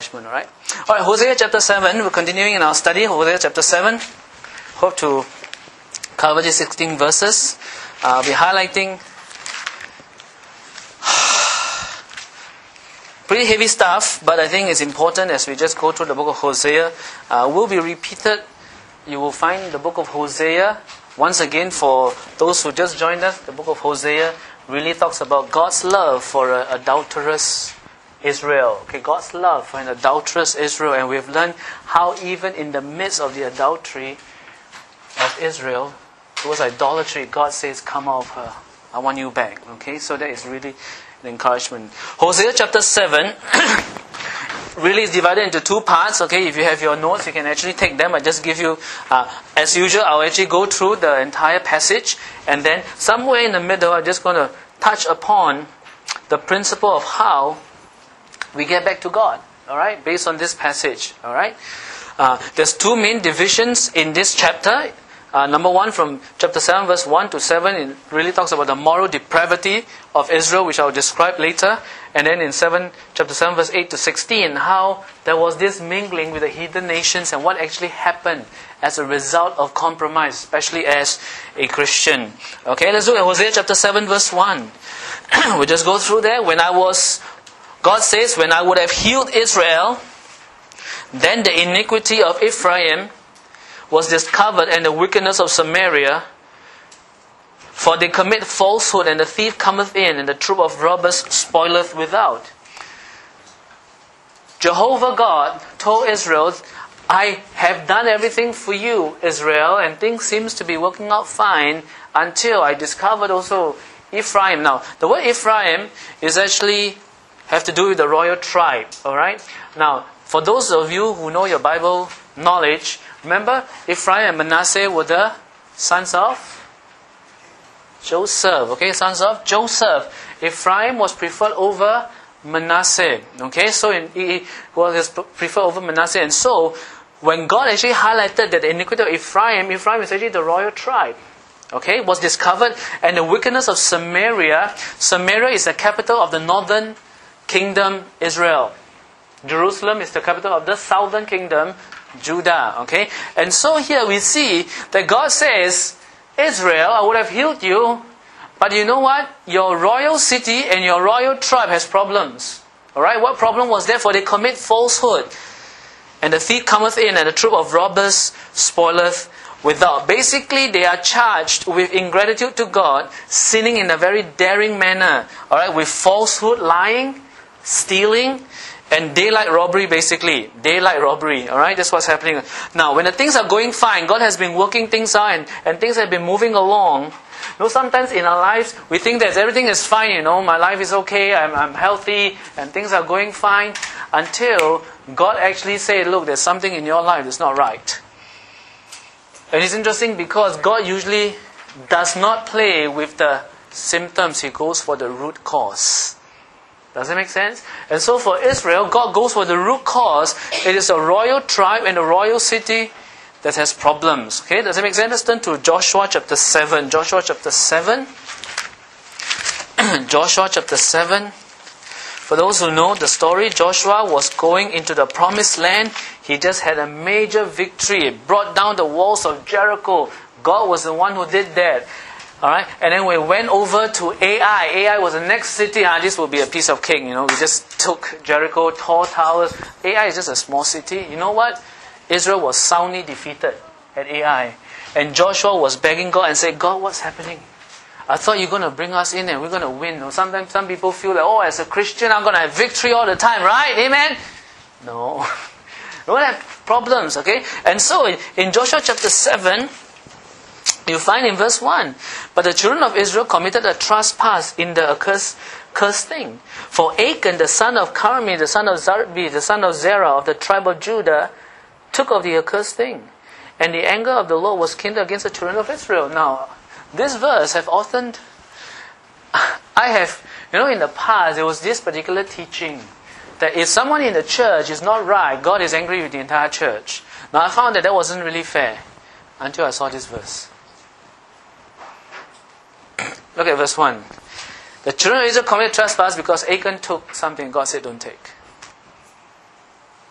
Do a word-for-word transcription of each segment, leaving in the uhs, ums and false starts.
encouragement, alright? Alright, Hosea chapter seven, we're continuing in our study, Hosea chapter seven. Hope to cover these sixteen verses. Uh, I'll be highlighting pretty heavy stuff, but I think it's important as we just go through the book of Hosea. Uh, will be repeated. You will find the book of Hosea, once again for those who just joined us, the book of Hosea really talks about God's love for an adulterous Israel. Okay, God's love for an adulterous Israel, and we've learned how even in the midst of the adultery of Israel, towards idolatry, God says, "Come out of her. I want you back." Okay, so that is really an encouragement. Hosea chapter seven really is divided into two parts. Okay, if you have your notes, you can actually take them. I just give you, uh, as usual, I'll actually go through the entire passage, and then somewhere in the middle, I'm just going to touch upon the principle of how we get back to God. All right, based on this passage. All right, uh, there's two main divisions in this chapter. Uh, number one, from chapter seven, verse one to seven, it really talks about the moral depravity of Israel, which I will describe later. And then in seven, chapter seven, verse eight to sixteen, how there was this mingling with the heathen nations and what actually happened as a result of compromise, especially as a Christian. Okay, let's look at Hosea chapter seven, verse one. We'll just go through there. When I was, God says, when I would have healed Israel, then the iniquity of Ephraim was discovered, and the wickedness of Samaria, for they commit falsehood, and the thief cometh in, and the troop of robbers spoileth without. Jehovah God told Israel, "I have done everything for you, Israel, and things seems to be working out fine until I discovered also Ephraim." Now, the word Ephraim is actually have to do with the royal tribe. All right. Now, for those of you who know your Bible knowledge, remember, Ephraim and Manasseh were the sons of Joseph. Okay, sons of Joseph. Ephraim was preferred over Manasseh. Okay, so in, he was preferred over Manasseh. And so, when God actually highlighted that the iniquity of Ephraim, Ephraim is actually the royal tribe. Okay, was discovered. And the wickedness of Samaria, Samaria is the capital of the northern kingdom, Israel. Jerusalem is the capital of the southern kingdom, Judah. Okay, and so here we see that God says, "Israel, I would have healed you, but you know what? Your royal city and your royal tribe has problems." All right, what problem was there? For they commit falsehood, and the thief cometh in, and the troop of robbers spoileth without. Basically, they are charged with ingratitude to God, sinning in a very daring manner. All right, with falsehood, lying, stealing, and daylight robbery, basically. Daylight robbery. Alright, that's what's happening. Now, when the things are going fine, God has been working things out and, and things have been moving along. You know, sometimes in our lives, we think that everything is fine, you know, my life is okay, I'm, I'm healthy, and things are going fine, until God actually said, "Look, there's something in your life that's not right." And it's interesting because God usually does not play with the symptoms. He goes for the root cause. Does that make sense? And so for Israel, God goes for the root cause. It is a royal tribe and a royal city that has problems. Okay, does it make sense? Let's turn to Joshua chapter seven. Joshua chapter seven. Joshua chapter seven. For those who know the story, Joshua was going into the promised land. He just had a major victory. He brought down the walls of Jericho. God was the one who did that. Alright, and then we went over to Ai. Ai was the next city. Ah, this will be a piece of cake, you know. We just took Jericho, tall towers. Ai is just a small city. You know what? Israel was soundly defeated at Ai. And Joshua was begging God and said, "God, what's happening? I thought you're going to bring us in and we're going to win." You know, sometimes some people feel that, "Oh, as a Christian, I'm going to have victory all the time," right? Amen? No. We don't have problems, okay? And so in, in Joshua chapter seven, you find in verse one, "But the children of Israel committed a trespass in the accursed, cursed thing. For Achan, the son of Carmi, the son of Zarbi, the son of Zerah, of the tribe of Judah, took of the accursed thing. And the anger of the Lord was kindled against the children of Israel." Now, this verse have often, I have, you know, in the past, there was this particular teaching that if someone in the church is not right, God is angry with the entire church. Now, I found that that wasn't really fair until I saw this verse. Look at verse one. "The children of Israel committed trespass because Achan took something God said don't take."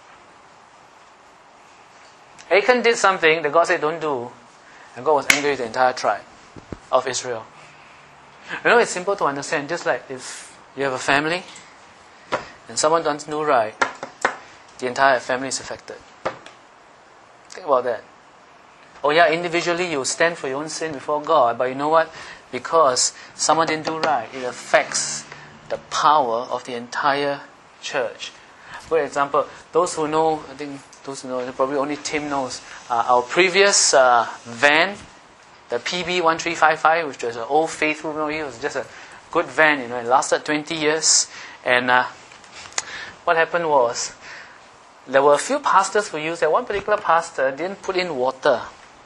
Achan did something that God said don't do, and God was angry with the entire tribe of Israel. You know, it's simple to understand. Just like if you have a family and someone doesn't do right, the entire family is affected. Think about that. Oh yeah, individually you stand for your own sin before God, but you know what? Because someone didn't do right, it affects the power of the entire church. For example, those who know, I think those who know, probably only Tim knows, uh, our previous uh, van, the P B one three five five, which was an old faithful, you know, it was just a good van, you know, it lasted twenty years. And uh, what happened was, there were a few pastors who used that. One particular pastor didn't put in water.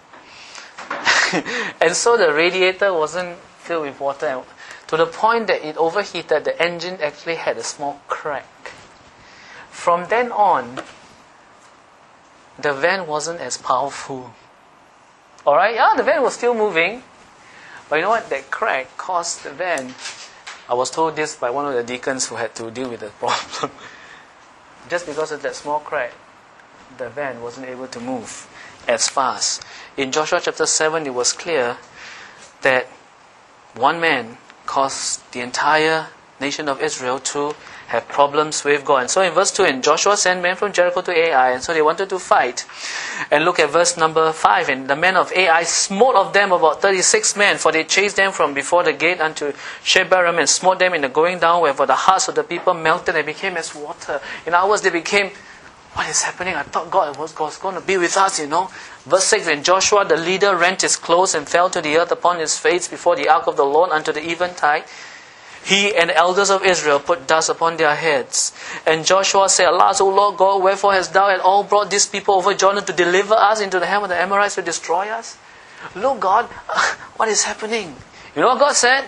And so the radiator wasn't filled with water. And to the point that it overheated, the engine actually had a small crack. From then on, the van wasn't as powerful. Alright, yeah, the van was still moving. But you know what? That crack caused the van. I was told this by one of the deacons who had to deal with the problem. Just because of that small crack, the van wasn't able to move as fast. In Joshua chapter seven, it was clear that one man caused the entire nation of Israel to have problems with God. And so in verse two, and Joshua sent men from Jericho to Ai, and so they wanted to fight. And look at verse number five, and the men of Ai smote of them about thirty-six men, for they chased them from before the gate unto Shebarim, and smote them in the going down, wherefore the hearts of the people melted and became as water. In other words, they became, what is happening? I thought God was, was going to be with us, you know. Verse six, and Joshua the leader rent his clothes and fell to the earth upon his face before the ark of the Lord unto the eventide. He and the elders of Israel put dust upon their heads. And Joshua said, Alas, O Lord God, wherefore hast thou at all brought these people over Jordan to deliver us into the hand of the Amorites to destroy us? Look, God, what is happening? You know what God said?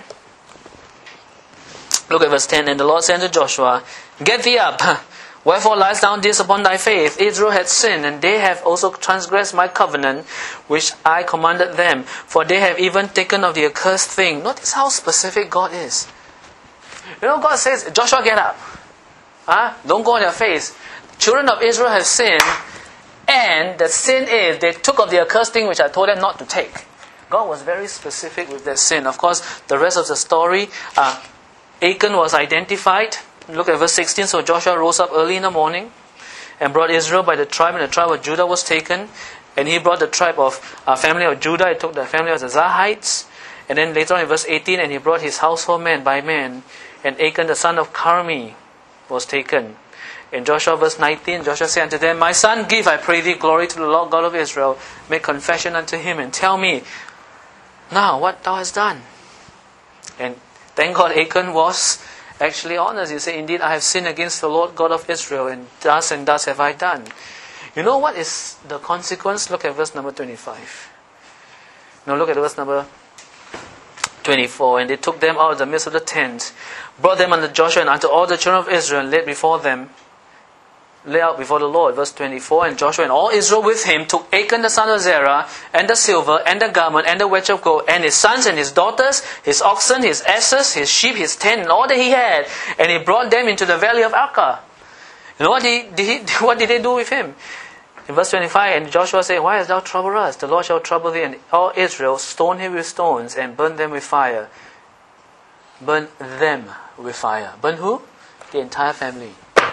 Look at verse ten. And the Lord said to Joshua, Get thee up. Wherefore liest thou this upon thy faith? Israel hath sinned, and they have also transgressed my covenant, which I commanded them. For they have even taken of the accursed thing. Notice how specific God is. You know, God says, Joshua, get up. Huh? Don't go on your face. Children of Israel have sinned, and the sin is they took of the accursed thing which I told them not to take. God was very specific with their sin. Of course, the rest of the story, uh, Achan was identified. Look at verse sixteen. So Joshua rose up early in the morning and brought Israel by the tribe, and the tribe of Judah was taken. And he brought the tribe of uh, family of Judah. He took the family of the Zarhites. And then later on in verse eighteen, and he brought his household man by man. And Achan the son of Carmi was taken. In Joshua verse nineteen, Joshua said unto them, My son, give, I pray thee, glory to the Lord God of Israel. Make confession unto him, and tell me now what thou hast done. And thank God Achan was actually honest. He said, Indeed, I have sinned against the Lord God of Israel, and thus and thus have I done. You know what is the consequence? Look at verse number twenty-five. Now look at verse number twenty-four. And they took them out of the midst of the tent, brought them unto Joshua and unto all the children of Israel, and laid before them, lay out before the Lord. Verse twenty-four. And Joshua and all Israel with him took Achan the son of Zerah, and the silver, and the garment, and the wedge of gold, and his sons and his daughters, his oxen, his asses, his sheep, his tent, and all that he had, and he brought them into the valley of Arka. You know what did he, did he, what did they do with him? In verse twenty-five, and Joshua said, Why hast thou troubled us? The Lord shall trouble thee. And all Israel stoned him with stones, and burned them with fire. Burn them with fire. Burn who? The entire family.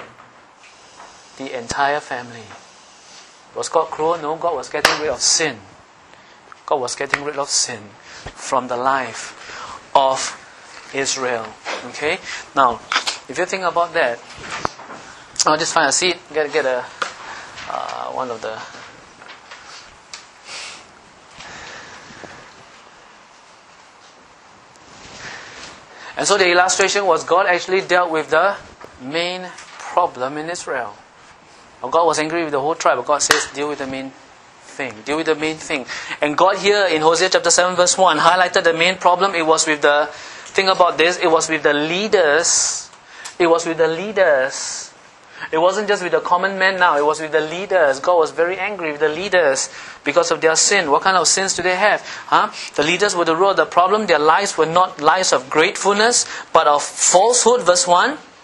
The entire family. Was God cruel? No, God was getting rid of sin. God was getting rid of sin from the life of Israel. Okay? Now, if you think about that, I'll just find a seat, get, get a uh, one of the and so the illustration was God actually dealt with the main problem in Israel. God was angry with the whole tribe, but God says, deal with the main thing. Deal with the main thing. And God here in Hosea chapter seven verse one highlighted the main problem. It was with the, think about this, it was with the leaders. It was with the leaders. It wasn't just with the common man now, it was with the leaders. God was very angry with the leaders because of their sin. What kind of sins do they have? Huh? The leaders were the root of the problem. Their lives were not lives of gratefulness, but of falsehood, verse one.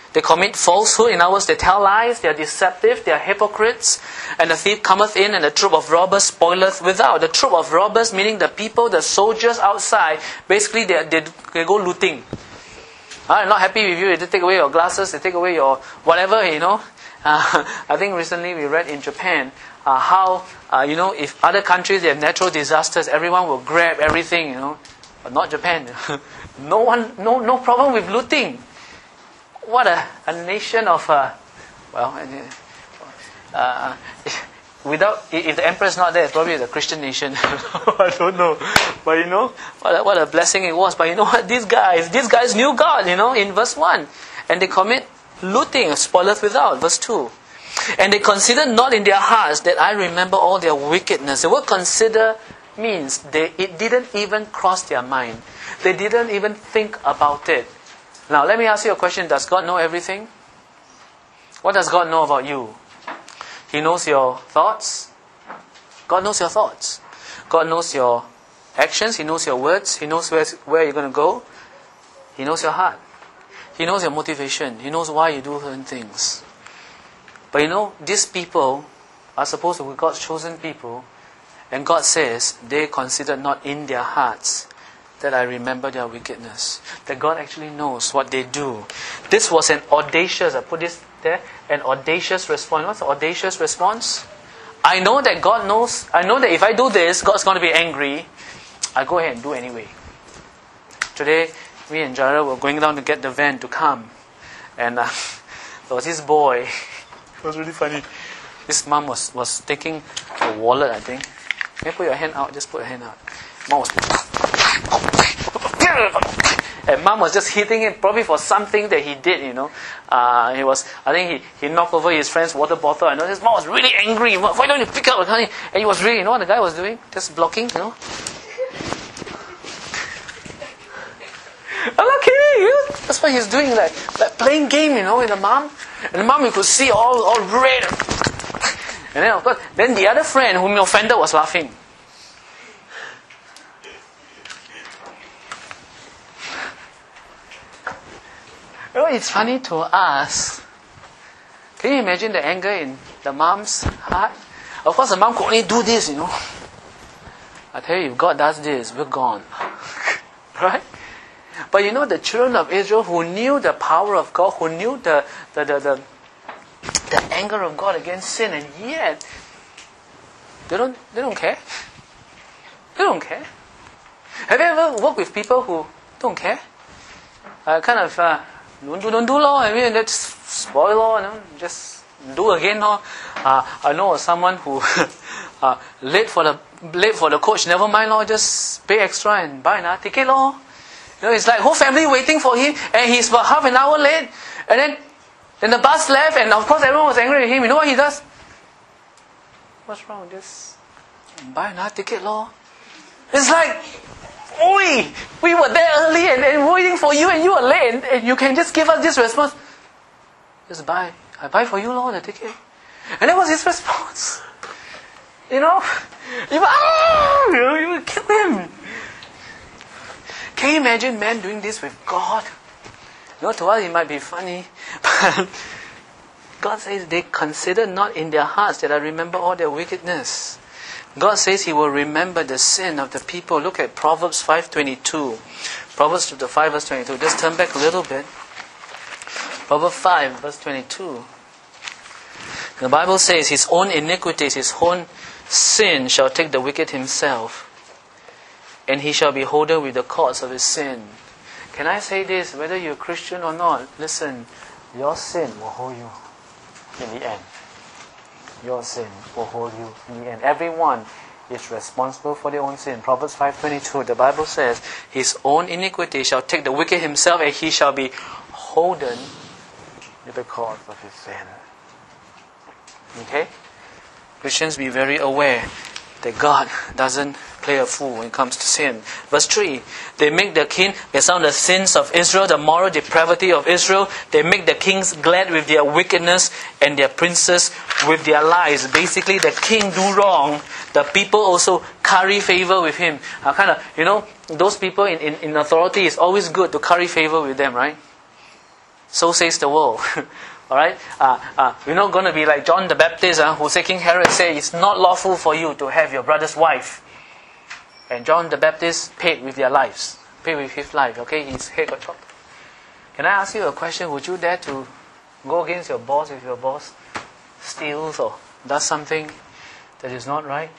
They commit falsehood. In other words, they tell lies. They are deceptive. They are hypocrites. And the thief cometh in, and the troop of robbers spoileth without. The troop of robbers, meaning the people, the soldiers outside, basically they, they, they go looting. I'm not happy with you. They take away your glasses. They take away your whatever, you know. Uh, I think recently we read in Japan uh, how, uh, you know, if other countries they have natural disasters, everyone will grab everything, you know. But not Japan. no one, no, no problem with looting. What a, a nation of, uh, well, uh, without, if the emperor is not there, it's probably the Christian nation. I don't know. But you know, what a, what a blessing it was. But you know what, these guys, these guys knew God, you know, in verse one. And they commit looting, spoileth without, verse two. And they consider not in their hearts that I remember all their wickedness. The word consider means they, it didn't even cross their mind. They didn't even think about it. Now, let me ask you a question. Does God know everything? What does God know about you? He knows your thoughts. God knows your thoughts. God knows your actions. He knows your words. He knows where, where you're going to go. He knows your heart. He knows your motivation. He knows why you do certain things. But you know, these people are supposed to be God's chosen people. And God says, they consider not in their hearts that I remember their wickedness. That God actually knows what they do. This was an audacious, I put this there, an audacious response. What's the audacious response? I know that God knows, I know that if I do this, God's going to be angry. I go ahead and do anyway. Today, me and Jara were going down to get the van to come. And uh, there was this boy. It was really funny. This mom was, was taking a wallet, I think. Can you put your hand out? Just put your hand out. Mom was... And mom was just hitting him probably for something that he did, you know. Uh, he was, I think he, he knocked over his friend's water bottle. I know his mom was really angry. Why don't you pick up? And he was really, you know what the guy was doing? Just blocking, you know. I'm not kidding you. That's what he's doing, like, like playing game, you know, with the mom. And the mom, you could see all, all red. And then of course, then the other friend whom he offended was laughing. You know, it's funny to us. Can you imagine the anger in the mom's heart? Of course, the mom could only do this, you know. I tell you, if God does this, we're gone. Right? But you know, the children of Israel who knew the power of God, who knew the the, the, the, the anger of God against sin, and yet they don't they don't care. They don't care. Have you ever worked with people who don't care? Uh, kind of uh, don't do don't do law. I mean, let's spoil law, you know, just do again law. Uh, I know someone who uh, late for the late for the coach. Never mind law, just pay extra and buy another ticket law. You know, it's like whole family waiting for him, and he's about half an hour late, and then then the bus left, and of course everyone was angry with him. You know what he does? What's wrong? Just buy another ticket, law. It's like, oi, we were there early and, and waiting for you, and you were late, and, and you can just give us this response. Just buy, I buy for you, law, the ticket. And that was his response. You know, you, ah, you, know, you would kill him. Can you imagine man doing this with God? You know, to us it might be funny, but God says they consider not in their hearts that I remember all their wickedness. God says He will remember the sin of the people. Look at Proverbs five twenty-two. Proverbs chapter five verse twenty-two. Just turn back a little bit. Proverbs five verse twenty-two. The Bible says, His own iniquities, His own sin shall take the wicked himself, and he shall be holden with the cords of his sin. Can I say this, whether you're a Christian or not? Listen, your sin will hold you in the end. Your sin will hold you in the end. Everyone is responsible for their own sin. Proverbs five twenty-two, the Bible says, His own iniquity shall take the wicked himself, and he shall be holden with the cords of his sin. Okay? Christians, be very aware that God doesn't play a fool when it comes to sin. Verse three, they make the king, they sound the sins of Israel, the moral depravity of Israel. They make the kings glad with their wickedness, and their princes with their lies. Basically, the king do wrong, the people also curry favor with him. Uh, kind of, you know, those people in, in, in authority, it's always good to curry favor with them, right? So says the world. All right? Uh, uh, we're not going to be like John the Baptist, uh, who said, King Herod said, it's not lawful for you to have your brother's wife. And John the Baptist paid with their lives. Paid with his life. Okay? His head got chopped. Can I ask you a question? Would you dare to go against your boss if your boss steals or does something that is not right?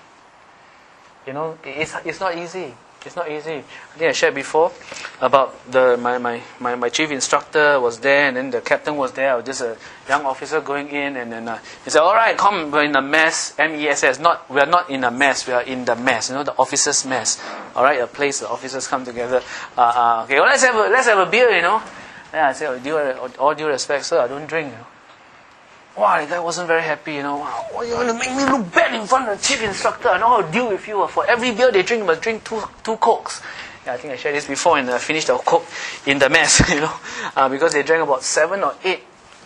You know, it's, it's not easy. It's not easy. I think I shared before about the my, my, my, my chief instructor was there, and then the captain was there. I was just a young officer going in, and then uh, he said, all right, come, we're in a mess. M E S S. Not, we are not in a mess, we are in the mess. You know, the officers' mess. All right, a place the officers come together. Uh, uh, okay, well, let's have a, let's have a beer, you know. Yeah, I said, all due, all due respect, sir, I don't drink, you know. Wow, the guy wasn't very happy, you know. Wow, oh, you want to make me look bad in front of the chief instructor? I know how to deal with you. For every beer they drink, you must drink two two cokes. Yeah, I think I shared this before, and I finished the coke in the mess, you know, uh, because they drank about seven or eight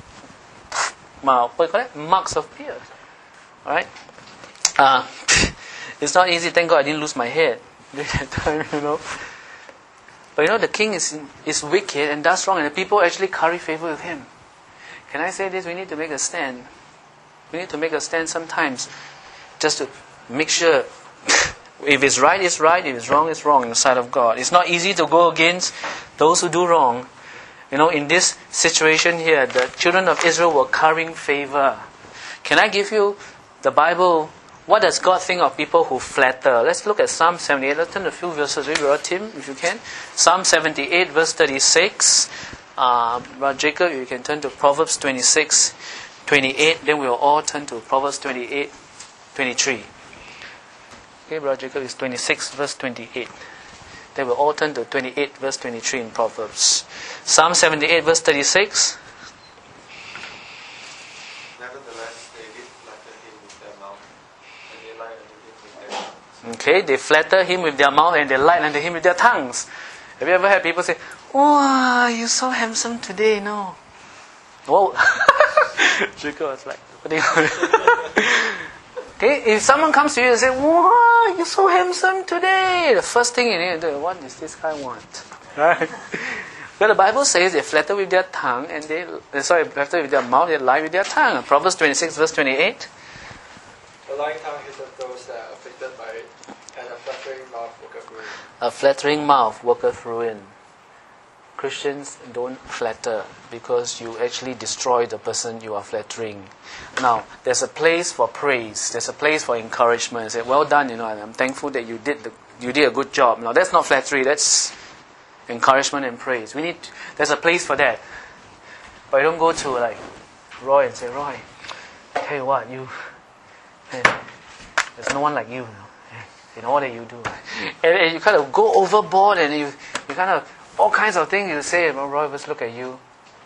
uh, what do you call it? Mugs of beer. All right, uh, it's not easy. Thank God I didn't lose my head during that time, you know. But you know, the king is is wicked and does wrong, and the people actually curry favor with him. Can I say this? We need to make a stand. We need to make a stand sometimes, just to make sure if it's right, it's right. If it's wrong, it's wrong in the sight of God. It's not easy to go against those who do wrong. You know, in this situation here, the children of Israel were currying favor. Can I give you the Bible? What does God think of people who flatter? Let's look at Psalm seventy-eight. Let's turn a few verses. Read, Brother Tim, if you can. Psalm seventy-eight, verse thirty-six. Uh, Brother Jacob, you can turn to Proverbs twenty-six, twenty-eight. Then we will all turn to Proverbs twenty-eight, twenty-three. Okay, Brother Jacob is twenty-six, verse twenty-eight. Then we'll all turn to twenty-eight, verse twenty-three in Proverbs. Psalm seventy-eight, verse thirty-six. Nevertheless, they did flatter him with their mouth, and they lied unto him with their tongues. Okay, they flatter him with their mouth and they lied unto him with their tongues. Have you ever had people say, "Wow, you're so handsome today"? No. Whoa. Jacob was like, what do you Okay, if someone comes to you and says, "Wow, you're so handsome today," the first thing you need to do, what does this guy want? Right? But the Bible says they flatter with their tongue and they, sorry, flatter with their mouth, they lie with their tongue. Proverbs twenty-six, verse twenty-eight. The lying tongue hateth those that are afflicted by it, and a flattering mouth worketh ruin. A flattering mouth worketh ruin. Christians don't flatter because you actually destroy the person you are flattering. Now, there's a place for praise. There's a place for encouragement. Say, well done, you know, I'm thankful that you did the, you did a good job. Now, that's not flattery. That's encouragement and praise. We need. There's a place for that. But you don't go to like Roy and say, Roy, tell you what, you, man, there's no one like you, you know, in all that you do. And, and you kind of go overboard, and you, you kind of all kinds of things you say. Well, Roy, let's look at you.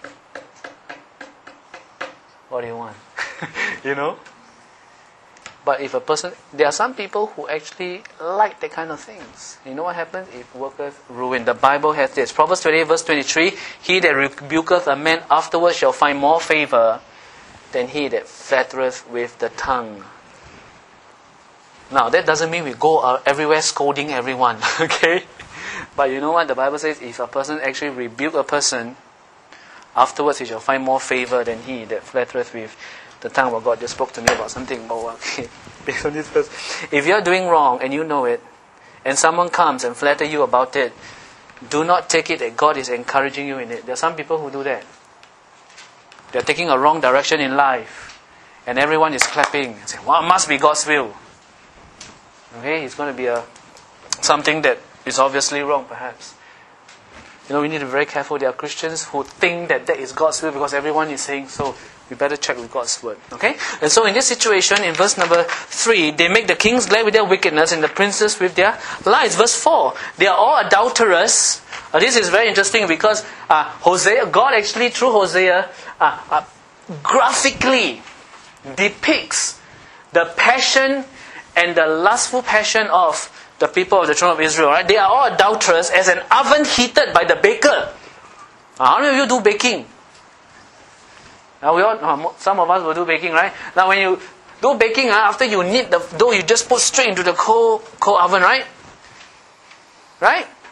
What do you want? You know? But if a person, there are some people who actually like that kind of things. You know what happens? It worketh ruin. The Bible has this. Proverbs twenty-eight, verse twenty-three. He that rebuketh a man afterwards shall find more favor than he that flattereth with the tongue. Now, that doesn't mean we go uh, everywhere scolding everyone. Okay? But you know what? The Bible says if a person actually rebuke a person, afterwards he shall find more favor than he that flattereth with the tongue. Well, God just spoke to me about something. Oh, okay. Based on this verse. If you're doing wrong and you know it, and someone comes and flatter you about it, do not take it that God is encouraging you in it. There are some people who do that. They're taking a wrong direction in life, and everyone is clapping and saying, well, it must be God's will. Okay, it's going to be a something that is obviously wrong, perhaps. You know, we need to be very careful. There are Christians who think that that is God's will because everyone is saying so. We better check with God's word. Okay? And so in this situation, in verse number three, they make the kings glad with their wickedness and the princes with their lies. Verse four, they are all adulterers. Uh, this is very interesting because uh, Hosea, God actually through Hosea uh, uh, graphically depicts the passion and the lustful passion of the people of the throne of Israel. Right? They are all adulterers as an oven heated by the baker. Uh, how many of you do baking? Now we all, some of us will do baking, right? Now when you do baking, uh, after you knead the dough, you just put straight into the cold, cold oven, right? Right?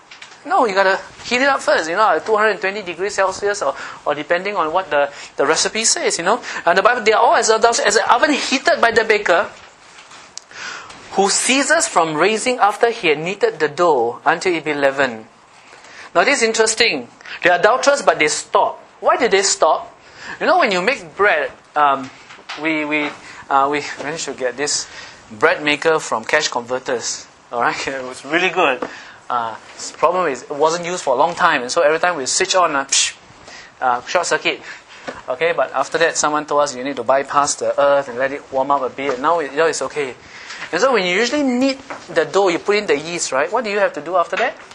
No, you gotta heat it up first, you know, at two hundred twenty degrees Celsius, or, or depending on what the, the recipe says, you know. And the Bible, they are all as adults, as an oven heated by the baker, who ceases from raising after he had kneaded the dough until it be leavened. Now this is interesting. They are adulterous, but they stop. Why did they stop? You know, when you make bread, um, we we uh, we managed to get this bread maker from Cash Converters. All right, it was really good. Uh, the problem is it wasn't used for a long time, and so every time we switch on, uh, psh, uh, short circuit. Okay, but after that, someone told us you need to bypass the earth and let it warm up a bit. Now it, now it's okay. And so when you usually knead the dough, you put in the yeast, right? What do you have to do after that?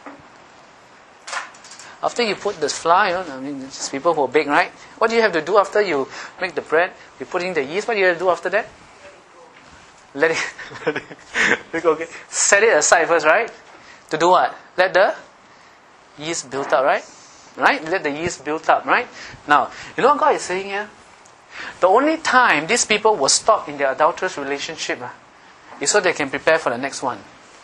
After you put the flour, you know, I mean, it's people who bake, right? What do you have to do after you make the bread? You put in the yeast. What do you have to do after that? Let it, let it okay. Set it aside first, right? To do what? Let the yeast build up, right? Right? Let the yeast build up, right? Now, you know what God is saying here? The only time these people will stop in their adulterous relationship uh, is so they can prepare for the next one.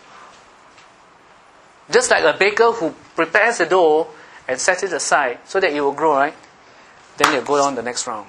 Just like a baker who prepares the dough and sets it aside so that it will grow, right? Then they'll go on the next round.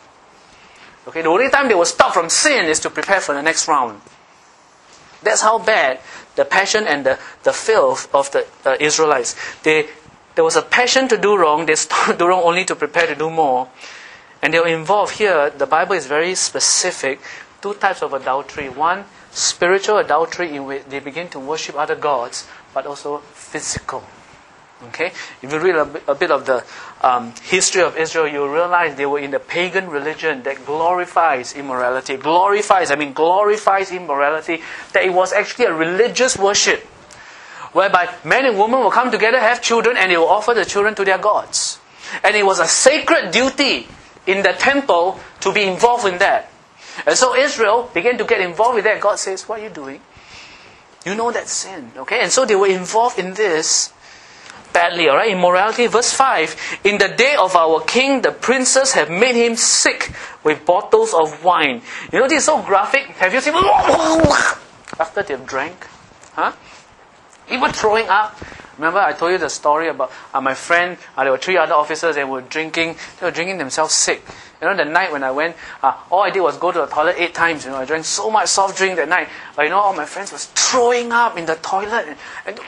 Okay, the only time they will stop from sin is to prepare for the next round. That's how bad the passion and the, the filth of the uh, Israelites. They, there was a passion to do wrong. They stopped to do wrong only to prepare to do more. And they were involved here. The Bible is very specific. Two types of adultery. One, spiritual adultery in which they begin to worship other gods, but also physical. Okay? If you read a bit, a bit of the um, history of Israel, you'll realize they were in the pagan religion that glorifies immorality. Glorifies, I mean glorifies immorality. That it was actually a religious worship, whereby men and women will come together, have children, and they will offer the children to their gods. And it was a sacred duty in the temple to be involved in that. And so Israel began to get involved with that. God says, what are you doing? You know that's sin. Okay? And so they were involved in this badly. Alright? Immorality. Verse five. In the day of our king, the princes have made him sick with bottles of wine. You know, this is so graphic. Have you seen? After they've drank. Huh? Even throwing up. Remember I told you the story about uh, my friend, uh, there were three other officers and were drinking, they were drinking themselves sick. You know, the night when I went, uh, all I did was go to the toilet eight times. You know, I drank so much soft drink that night. But you know, all my friends was throwing up in the toilet. And, and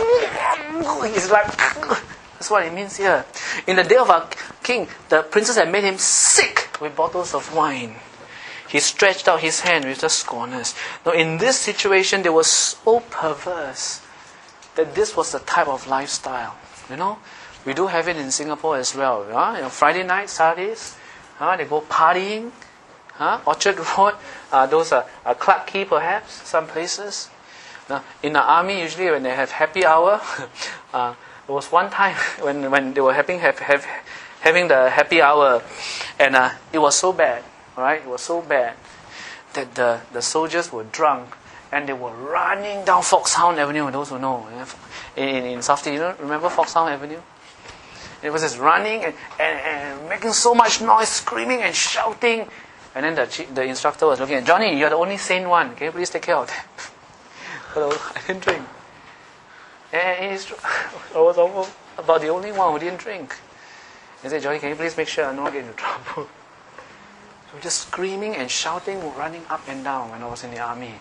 it's like, that's what it means here. In the day of our king, the princes had made him sick with bottles of wine. He stretched out his hand with the scorners. Now in this situation, they were so perverse that this was the type of lifestyle. You know, we do have it in Singapore as well. Huh? You know, Friday night, Saturdays, huh? They go partying. Huh? Orchard Road, uh, those are uh, Clarke Quay perhaps, some places. Now, in the army, usually when they have happy hour, uh, there was one time when, when they were having have, have, having the happy hour, and uh, it was so bad, right? It was so bad that the, the soldiers were drunk. And they were running down Foxhound Avenue, those who know, in, in, in South East, you know, remember Foxhound Avenue? It was just running and, and, and making so much noise, screaming and shouting. And then the the instructor was looking at, Johnny, you're the only sane one, can you please take care of that? But I didn't drink. And he's, I was almost about the only one who didn't drink. He said, Johnny, can you please make sure I don't get into trouble? So just screaming and shouting, running up and down when I was in the army.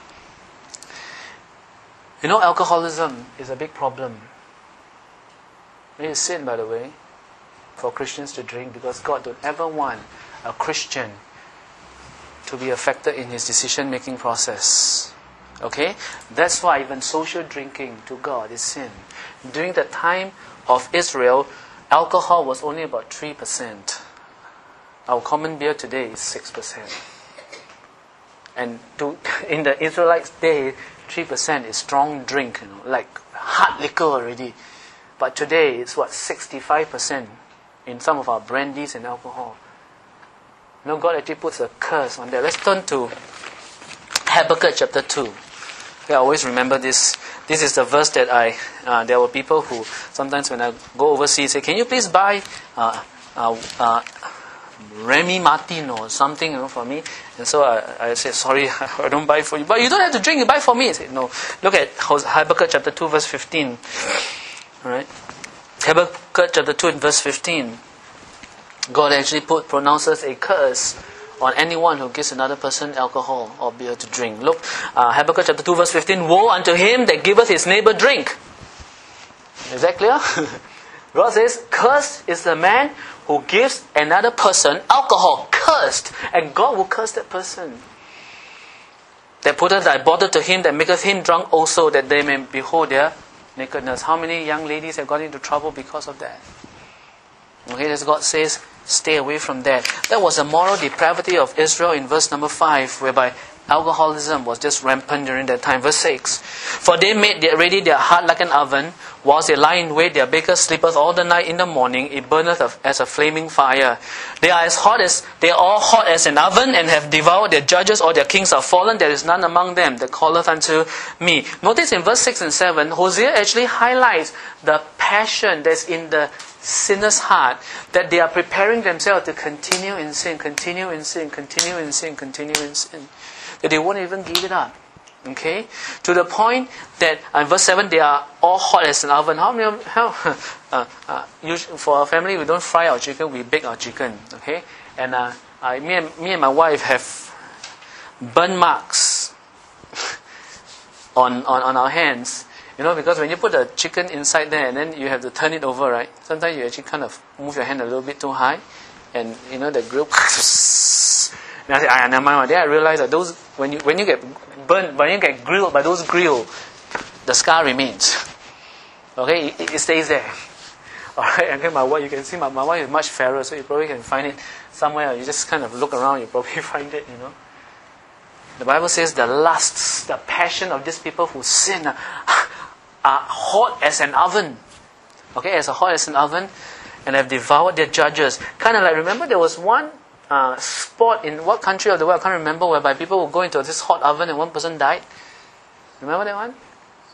You know, alcoholism is a big problem. It is sin, by the way, for Christians to drink, because God don't ever want a Christian to be affected in his decision-making process. Okay? That's why even social drinking to God is sin. During the time of Israel, alcohol was only about three percent. Our common beer today is six percent. And to, in the Israelites' day, three percent is strong drink, you know, like hard liquor already. But today it's what, sixty-five percent in some of our brandies and alcohol. You know, God actually puts a curse on that. Let's turn to Habakkuk chapter two. Okay, I always remember this. This is the verse that I, uh, there were people who sometimes when I go overseas say, can you please buy uh, uh, uh, Remy Martin or something, you know, for me. And so I, I said, sorry, I don't buy for you. But you don't have to drink, you buy for me. I said, no. Look at Habakkuk chapter two, verse fifteen. Alright? Habakkuk chapter two and verse fifteen. God actually put pronounces a curse on anyone who gives another person alcohol or beer to drink. Look, uh, Habakkuk chapter two, verse fifteen. Woe unto him that giveth his neighbor drink. Is that clear? God says, cursed is the man who gives another person alcohol. Cursed. And God will curse that person. That putteth thy bottle to him, that maketh him drunk also, that they may behold their nakedness. How many young ladies have got into trouble because of that? Okay, as God says, stay away from that. That was a moral depravity of Israel in verse number five, whereby alcoholism was just rampant during that time. Verse six. For they made their, ready their heart like an oven, whilst they lie in wait, their baker sleepeth all the night. In the morning it burneth as a flaming fire. They are as hot as they are all hot as an oven, and have devoured their judges. All their kings are fallen. There is none among them that calleth unto me. Notice in verse six and seven, Hosea actually highlights the passion that's in the sinner's heart, that they are preparing themselves to continue in sin, continue in sin, continue in sin, continue in sin. That they won't even give it up. Okay? To the point that in verse seven, they are all hot as an oven. How many, how, uh, uh, usually for our family, we don't fry our chicken, we bake our chicken. Okay? And uh, I, me, and, me and my wife have burn marks on, on, on our hands. You know, because when you put the chicken inside there and then you have to turn it over, right? Sometimes you actually kind of move your hand a little bit too high. And, you know, the grill... And I said, ah, never mind. Then I realized that those, when you when you get burned, when you get grilled by those grill, the scar remains. Okay, it, it stays there. Alright, and then my wife, you can see my, my wife is much fairer, so you probably can find it somewhere. You just kind of look around, you probably find it, you know. The Bible says the lusts, the passion of these people who sin are, are hot as an oven. Okay, as hot as an oven, and have devoured their judges. Kind of like, remember there was one Uh, sport in what country of the world, I can't remember, whereby people would go into this hot oven and one person died. Remember that one?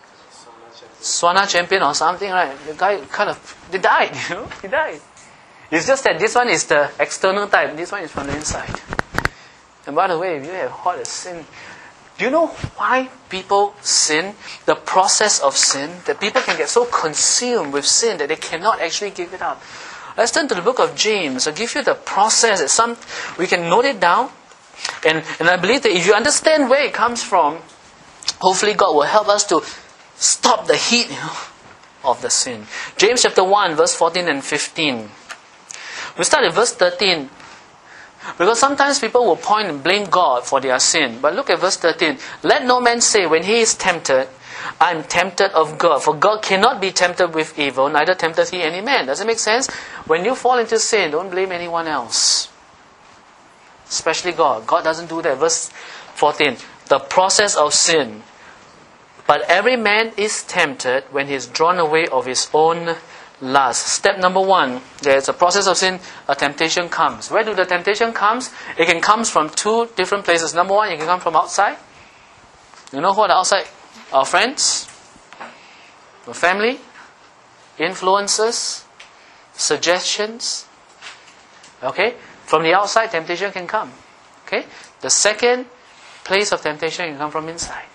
Sauna champion or something, right? The guy kind of, they died, you know, he died. It's just that this one is the external type, this one is from the inside. And by the way, if you have hot as sin, do you know why people sin? The process of sin, that people can get so consumed with sin that they cannot actually give it up. Let's turn to the book of James. I'll give you the process. It's some, we can note it down. And, and I believe that if you understand where it comes from, hopefully God will help us to stop the heat, you know, of the sin. James chapter one, verse fourteen and fifteen. We start at verse thirteen. Because sometimes people will point and blame God for their sin. But look at verse thirteen. Let no man say when he is tempted, I am tempted of God. For God cannot be tempted with evil, neither tempteth he any man. Does it make sense? When you fall into sin, don't blame anyone else. Especially God. God doesn't do that. Verse fourteen. The process of sin. But every man is tempted when he is drawn away of his own lust. Step number one. There is a process of sin. A temptation comes. Where do the temptation comes? It can come from two different places. Number one, it can come from outside. You know what outside? Our friends, our family, influences, suggestions. Okay? From the outside, temptation can come. Okay? The second place of temptation can come from inside.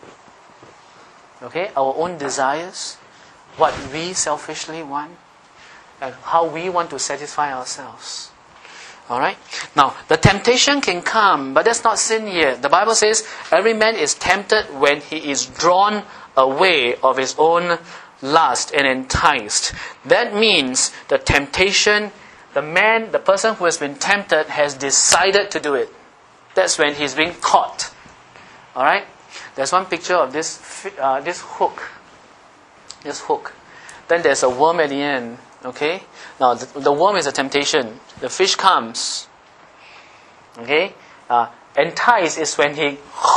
Okay? Our own desires, what we selfishly want, and how we want to satisfy ourselves. Alright? Now, the temptation can come, but that's not sin yet. The Bible says, every man is tempted when he is drawn away of his own lust and enticed. That means the temptation, the man, the person who has been tempted has decided to do it. That's when he's being caught. Alright? There's one picture of this, uh, this hook. This hook. Then there's a worm at the end. Okay? Now, the, the worm is a temptation. The fish comes. Okay? Uh, entice is when he...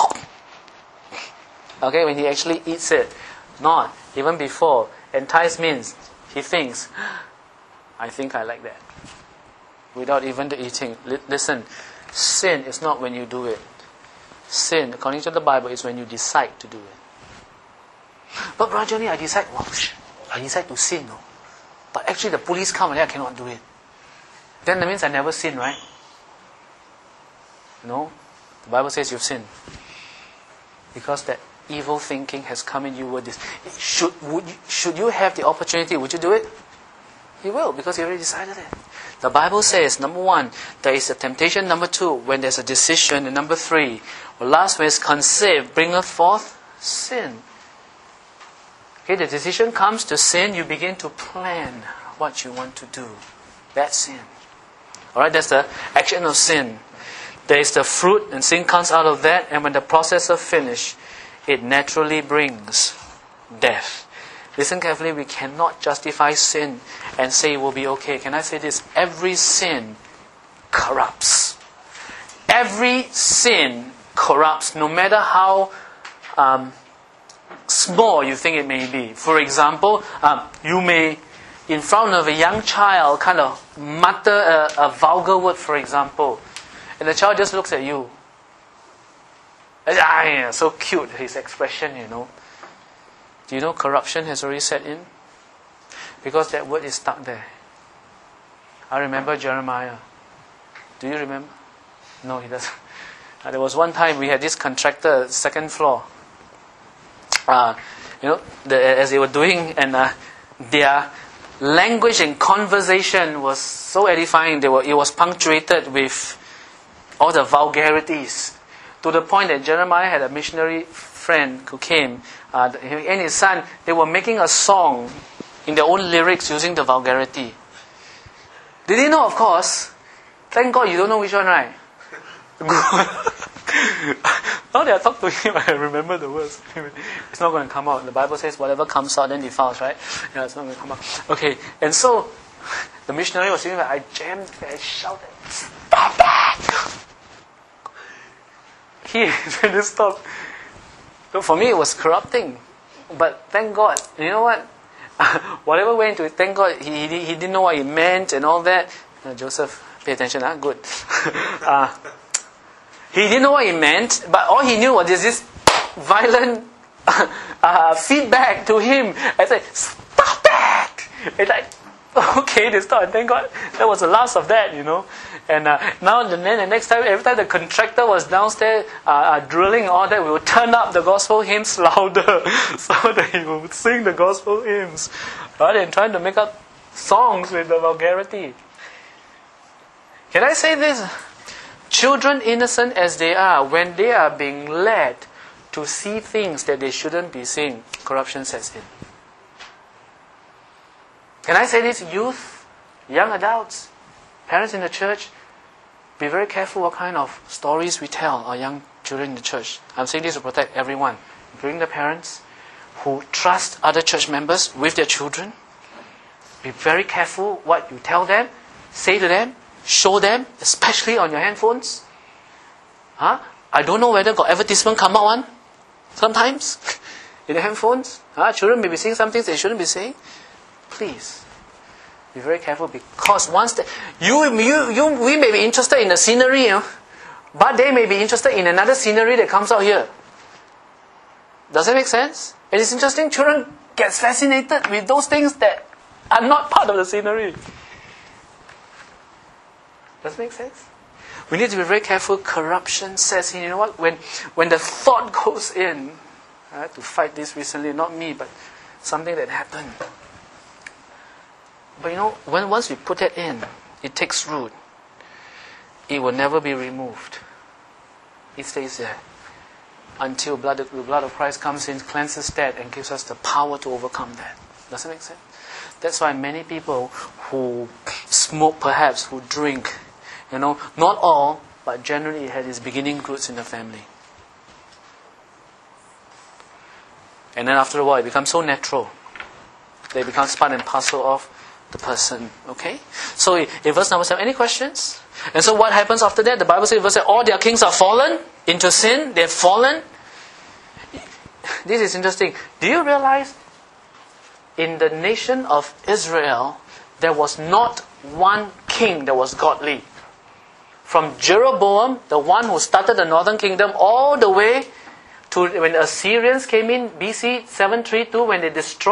Okay, when he actually eats it. Not, even before. Entice means he thinks, I think I like that. Without even the eating. L- listen, sin is not when you do it. Sin, according to the Bible, is when you decide to do it. But Brother Johnny, I decide, well, I decide to sin. No? But actually the police come and then I cannot do it. then that means I never sin, right? No. The Bible says you've sinned. Because that evil thinking has come in you. With this. Should, would you, should you have the opportunity, would you do it? You will, because you already decided it. The Bible says, number one, there is a temptation. Number two, when there's a decision. And number three, well, last one is conceived, bringeth forth sin. Okay, the decision comes to sin, you begin to plan what you want to do. That's sin. Alright, that's the action of sin. There is the fruit, and sin comes out of that, and when the process is finished, it naturally brings death. Listen carefully, we cannot justify sin and say it will be okay. Can I say this? Every sin corrupts. Every sin corrupts, no matter how um, small you think it may be. For example, um, you may, in front of a young child, kind of mutter a, a vulgar word, for example, and the child just looks at you. Ah, yeah, so cute, his expression, you know. Do you know corruption has already set in? Because that word is stuck there. I remember Jeremiah. Do you remember? No, he doesn't. Uh, there was one time we had this contractor, second floor. Uh, you know, the, as they were doing, and uh, their language and conversation was so edifying. They were, it was punctuated with all the vulgarities, to the point that Jeremiah had a missionary friend who came, uh, he and his son, they were making a song in their own lyrics using the vulgarity. Did he know? Of course. Thank God you don't know which one, right? Now that I talk to him, I remember the words. It's not going to come out. The Bible says whatever comes out then defiles, right? Yeah, it's not going to come out. Okay, and so the missionary was sitting there. I jammed, I shouted, "Stop that!" He just stopped. So for me, it was corrupting. But thank God, you know what? Whatever went into it, thank God, he, he, he didn't know what he meant and all that. Uh, Joseph, pay attention, huh? Good. uh, he didn't know what he meant, but all he knew was there's this violent uh, feedback to him. I said, "Stop that!" It's like, okay, they stopped. Thank God, that was the last of that, you know. And uh, now and then, the next time, every time the contractor was downstairs uh, uh, drilling all that, we would turn up the gospel hymns louder so that he would sing the gospel hymns, rather than trying to make up songs with the vulgarity. Can I say this? Children, innocent as they are, when they are being led to see things that they shouldn't be seeing, corruption sets in. Can I say this? Youth, young adults, parents in the church, be very careful what kind of stories we tell our young children in the church. I'm saying this to protect everyone, including the parents who trust other church members with their children. Be very careful what you tell them, say to them, show them, especially on your handphones. Huh? I don't know whether got advertisement come out one sometimes in the handphones. Huh? Children may be saying some things they shouldn't be saying. Please be very careful, because once the, you, you, you, we may be interested in the scenery, you know, but they may be interested in another scenery that comes out here. Does that make sense? It is interesting. Children get fascinated with those things that are not part of the scenery. Does it make sense? We need to be very careful. Corruption sets in. You know what? When when the thought goes in, I had to fight this recently. Not me, but something that happened. But you know, when once we put that in, it takes root. It will never be removed. It stays there until blood, the blood of Christ comes in, cleanses that, and gives us the power to overcome that. Does that make sense? That's why many people who smoke, perhaps, who drink, you know, not all, but generally it had its beginning roots in the family. And then after a while, it becomes so natural. They become part and parcel of the person. Okay? So in verse number seven, any questions? And so what happens after that? The Bible says, verse seven, all their kings are fallen into sin. They've fallen. This is interesting. Do you realize in the nation of Israel, there was not one king that was godly? From Jeroboam, the one who started the northern kingdom, all the way to when the Assyrians came in, B C seven thirty-two, when they destroyed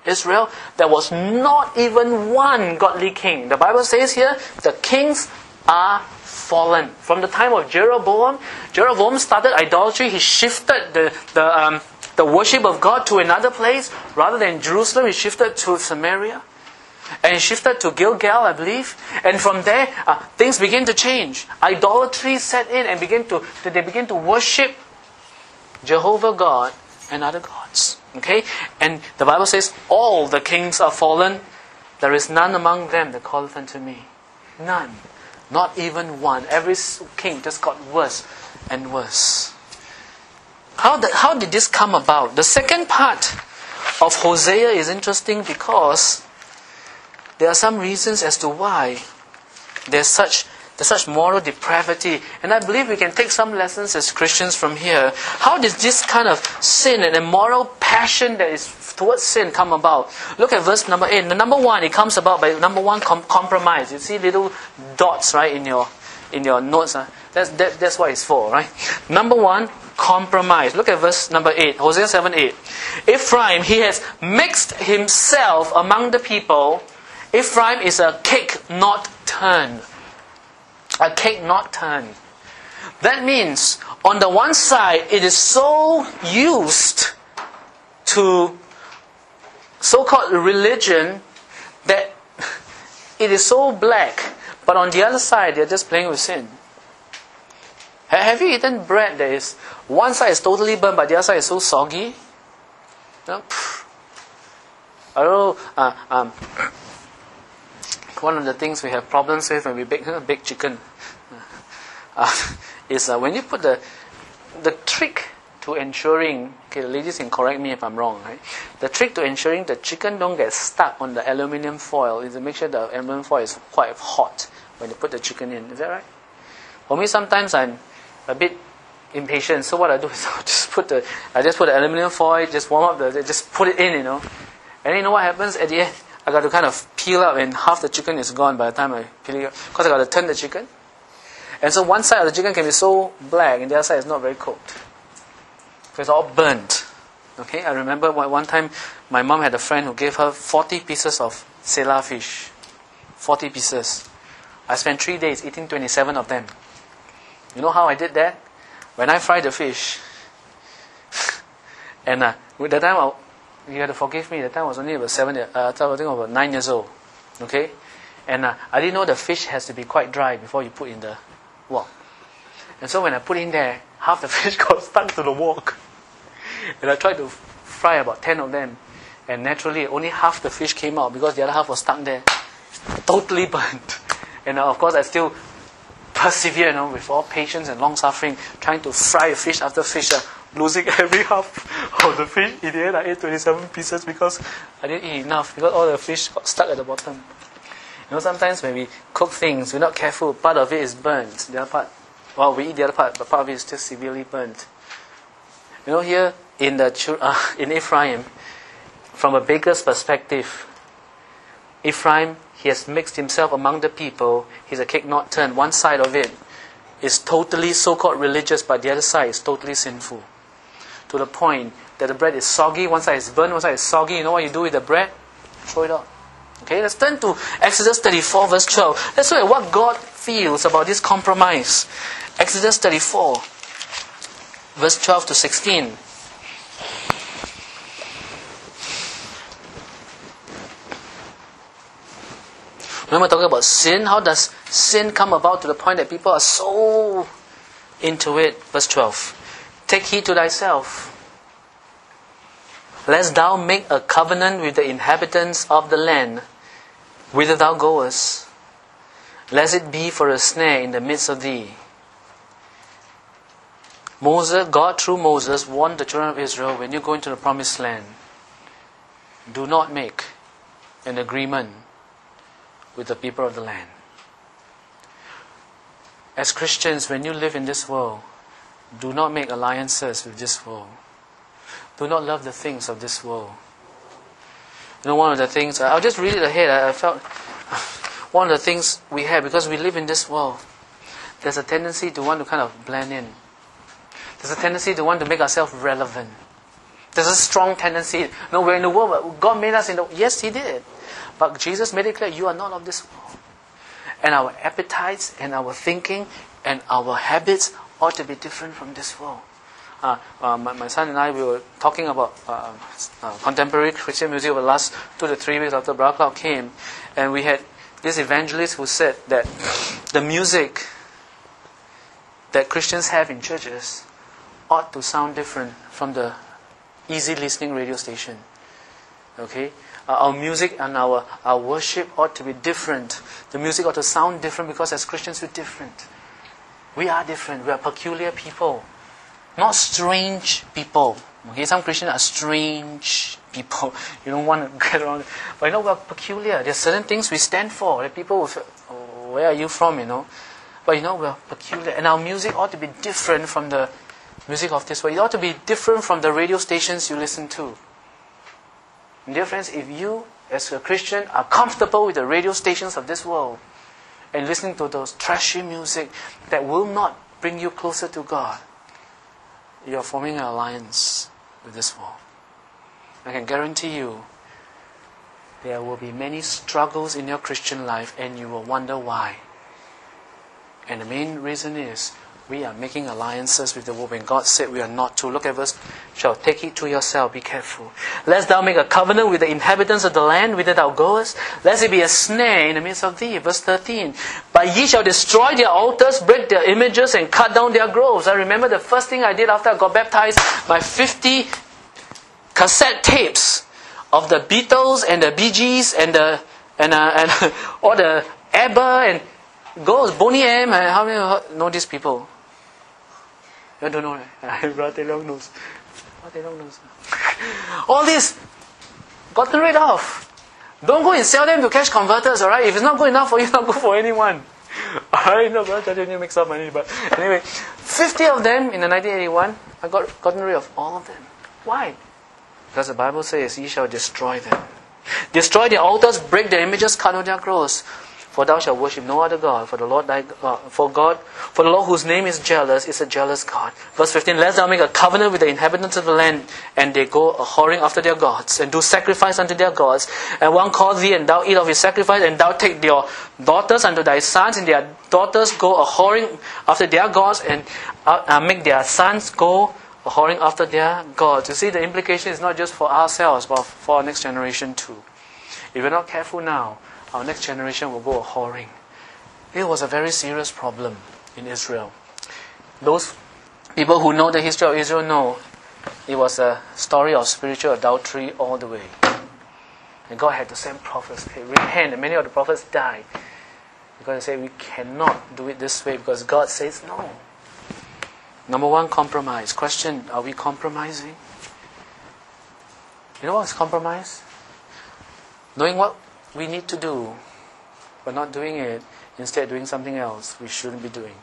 Israel, there was not even one godly king. The Bible says here, the kings are fallen. From the time of Jeroboam, Jeroboam started idolatry. He shifted the the um, the worship of God to another place. Rather than Jerusalem, he shifted to Samaria. And he shifted to Gilgal, I believe. And from there, uh, things began to change. Idolatry set in and began to, they began to worship Jehovah God and other gods. Okay? And the Bible says, all the kings are fallen. There is none among them that calleth unto me. None. Not even one. Every king just got worse and worse. How did, how did this come about? The second part of Hosea is interesting because there are some reasons as to why there's such there's such moral depravity. And I believe we can take some lessons as Christians from here. How does this kind of sin and immoral passion that is towards sin come about? Look at verse number eight. The number one, it comes about by number one, com- compromise. You see little dots, right, in your in your notes. Huh? That's that, that's what it's for, right? Number one, compromise. Look at verse number eight. Hosea seven eight. Ephraim, he has mixed himself among the people. Ephraim is a cake not turned. A cake not turned. That means, on the one side, it is so used to so-called religion that it is so black. But on the other side, they're just playing with sin. Have you eaten bread that is, one side is totally burnt, but the other side is so soggy? No? I don't know. Uh, um, One of the things we have problems with when we bake, uh, bake chicken uh, is uh, when you put the the trick to ensuring, okay, the ladies can correct me if I'm wrong, right? The trick to ensuring the chicken don't get stuck on the aluminium foil is to make sure the aluminium foil is quite hot when you put the chicken in. Is that right? For me, sometimes I'm a bit impatient, so what I do is I just put the I just put the aluminium foil, just warm up the, just put it in, you know, and you know what happens at the end? I got to kind of peel up and half the chicken is gone by the time I peel it up. Because I got to turn the chicken. And so one side of the chicken can be so black and the other side is not very cooked. So it's all burnt. Okay, I remember one time my mom had a friend who gave her forty pieces of Sela fish. forty pieces. I spent three days eating twenty-seven of them. You know how I did that? When I fried the fish, and uh, with the time I you have to forgive me. The time I was only about seven. Uh, I think about nine years old. Okay, and uh, I didn't know the fish has to be quite dry before you put in the wok. And so when I put in there, half the fish got stuck to the wok. And I tried to fry about ten of them, and naturally only half the fish came out because the other half was stuck there, totally burnt. And uh, of course I still persevere, you know, with all patience and long suffering, trying to fry a fish after fish. Uh, losing every half of the fish. In the end, I ate twenty-seven pieces because I didn't eat enough, because all the fish got stuck at the bottom. You know, sometimes when we cook things, we're not careful. Part of it is burnt. The other part, well, we eat the other part, but part of it is just severely burnt. You know, here in the uh, in Ephraim, from a baker's perspective, Ephraim, he has mixed himself among the people. He's a cake not turned. One side of it is totally so-called religious, but the other side is totally sinful. To the point that the bread is soggy, one side is burnt, one side is soggy. You know what you do with the bread? Throw it out. Okay, let's turn to Exodus thirty-four verse twelve. Let's look at what God feels about this compromise. Exodus thirty-four verse twelve to sixteen. When we're talking about sin, how does sin come about to the point that people are so into it? Verse twelve. Take heed to thyself, lest thou make a covenant with the inhabitants of the land whither thou goest, lest it be for a snare in the midst of thee. Moses, God through Moses warned the children of Israel, when you go into the promised land, do not make an agreement with the people of the land. As Christians, when you live in this world, do not make alliances with this world. Do not love the things of this world. You know, one of the things, I'll just read it ahead. I felt one of the things we have, because we live in this world, there's a tendency to want to kind of blend in. There's a tendency to want to make ourselves relevant. There's a strong tendency. No, we're in the world, but God made us in the... Yes, He did. But Jesus made it clear, you are not of this world. And our appetites and our thinking and our habits ought to be different from this world. Uh, uh, my, my son and I, we were talking about uh, uh, contemporary Christian music over the last two to three weeks after Bra Cloud came. And we had this evangelist who said that the music that Christians have in churches ought to sound different from the easy listening radio station. Okay? Uh, our music and our, our worship ought to be different. The music ought to sound different because as Christians we're different. We are different. We are peculiar people. Not strange people. Okay, some Christians are strange people. You don't want to get around it. But you know, we are peculiar. There are certain things we stand for. That people will say, oh, where are you from, you know? But you know, we are peculiar. And our music ought to be different from the music of this world. It ought to be different from the radio stations you listen to. And dear friends, if you, as a Christian, are comfortable with the radio stations of this world and listening to those trashy music that will not bring you closer to God, you are forming an alliance with this world. I can guarantee you there will be many struggles in your Christian life and you will wonder why. And the main reason is we are making alliances with the world when God said we are not to. Look at verse, shall take it to yourself, be careful. Lest thou make a covenant with the inhabitants of the land whither thou goest, lest it be a snare in the midst of thee. Verse thirteen, but ye shall destroy their altars, break their images, and cut down their groves. I remember the first thing I did after I got baptized, my fifty cassette tapes of the Beatles and the Bee Gees and the and, uh, and all the ABBA and Ghost, Boney M. And how many know these people? I don't know. Brother Long knows. Brother Long knows. All this gotten rid of. Don't go and sell them to cash converters, alright? If it's not good enough for you, not good for anyone. Alright, no, brother, you make some money. But anyway, fifty of them in the nineteen eighty-one, I got gotten rid of all of them. Why? Because the Bible says, ye shall destroy them. Destroy their altars, break their images, cut down their groves. For thou shalt worship no other God, for the Lord thy God, for God, for the Lord whose name is jealous, is a jealous God. Verse fifteen, lest thou make a covenant with the inhabitants of the land, and they go a whoring after their gods, and do sacrifice unto their gods, and one call thee, and thou eat of his sacrifice, and thou take their daughters unto thy sons, and their daughters go a whoring after their gods, and uh, uh, make their sons go a whoring after their gods. You see, the implication is not just for ourselves, but for our next generation too. If we're not careful now, our next generation will go a whoring. It was a very serious problem in Israel. Those people who know the history of Israel know it was a story of spiritual adultery all the way. And God had to send prophets, hey, repent, and many of the prophets died. Because they say we cannot do it this way because God says no. Number one, compromise. Question, are we compromising? You know what is compromise? Knowing what we need to do, but not doing it, instead doing something else we shouldn't be doing.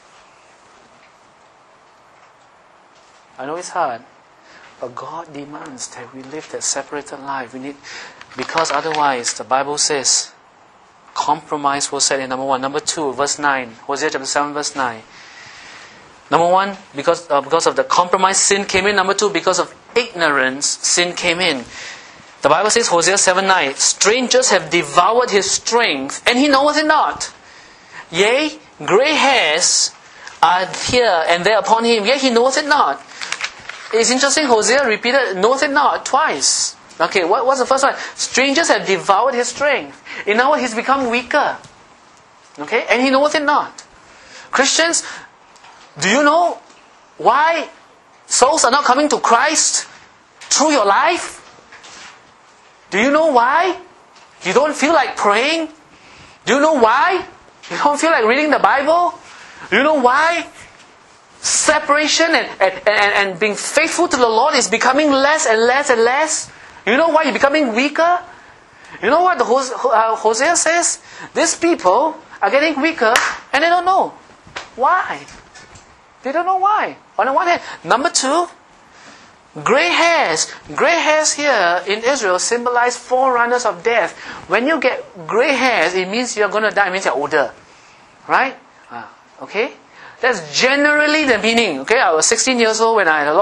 I know it's hard, but God demands that we live that separated life. We need, because otherwise, the Bible says, compromise will set in. Number one. Number two, verse nine. Hosea chapter seven, verse nine. Number one, because uh, because of the compromise, sin came in. Number two, because of ignorance, sin came in. The Bible says, Hosea seven nine, strangers have devoured his strength, and he knoweth it not. Yea, grey hairs are here and there upon him, yet he knoweth it not. It's interesting, Hosea repeated, knoweth it not, twice. Okay, what, what's the first one? Strangers have devoured his strength. In other words, he's become weaker. Okay, and he knoweth it not. Christians, do you know why souls are not coming to Christ through your life? Do you know why you don't feel like praying? Do you know why you don't feel like reading the Bible? Do you know why separation and, and, and, and being faithful to the Lord is becoming less and less and less? You know why you're becoming weaker? You know what the Hosea says? These people are getting weaker and they don't know why. They don't know why. On the one hand. Number two, grey hairs. Grey hairs here in Israel symbolize forerunners of death. When you get grey hairs, it means you're going to die. It means you're older. Right? Uh, okay? That's generally the meaning. Okay? I was sixteen years old when I had a lot of,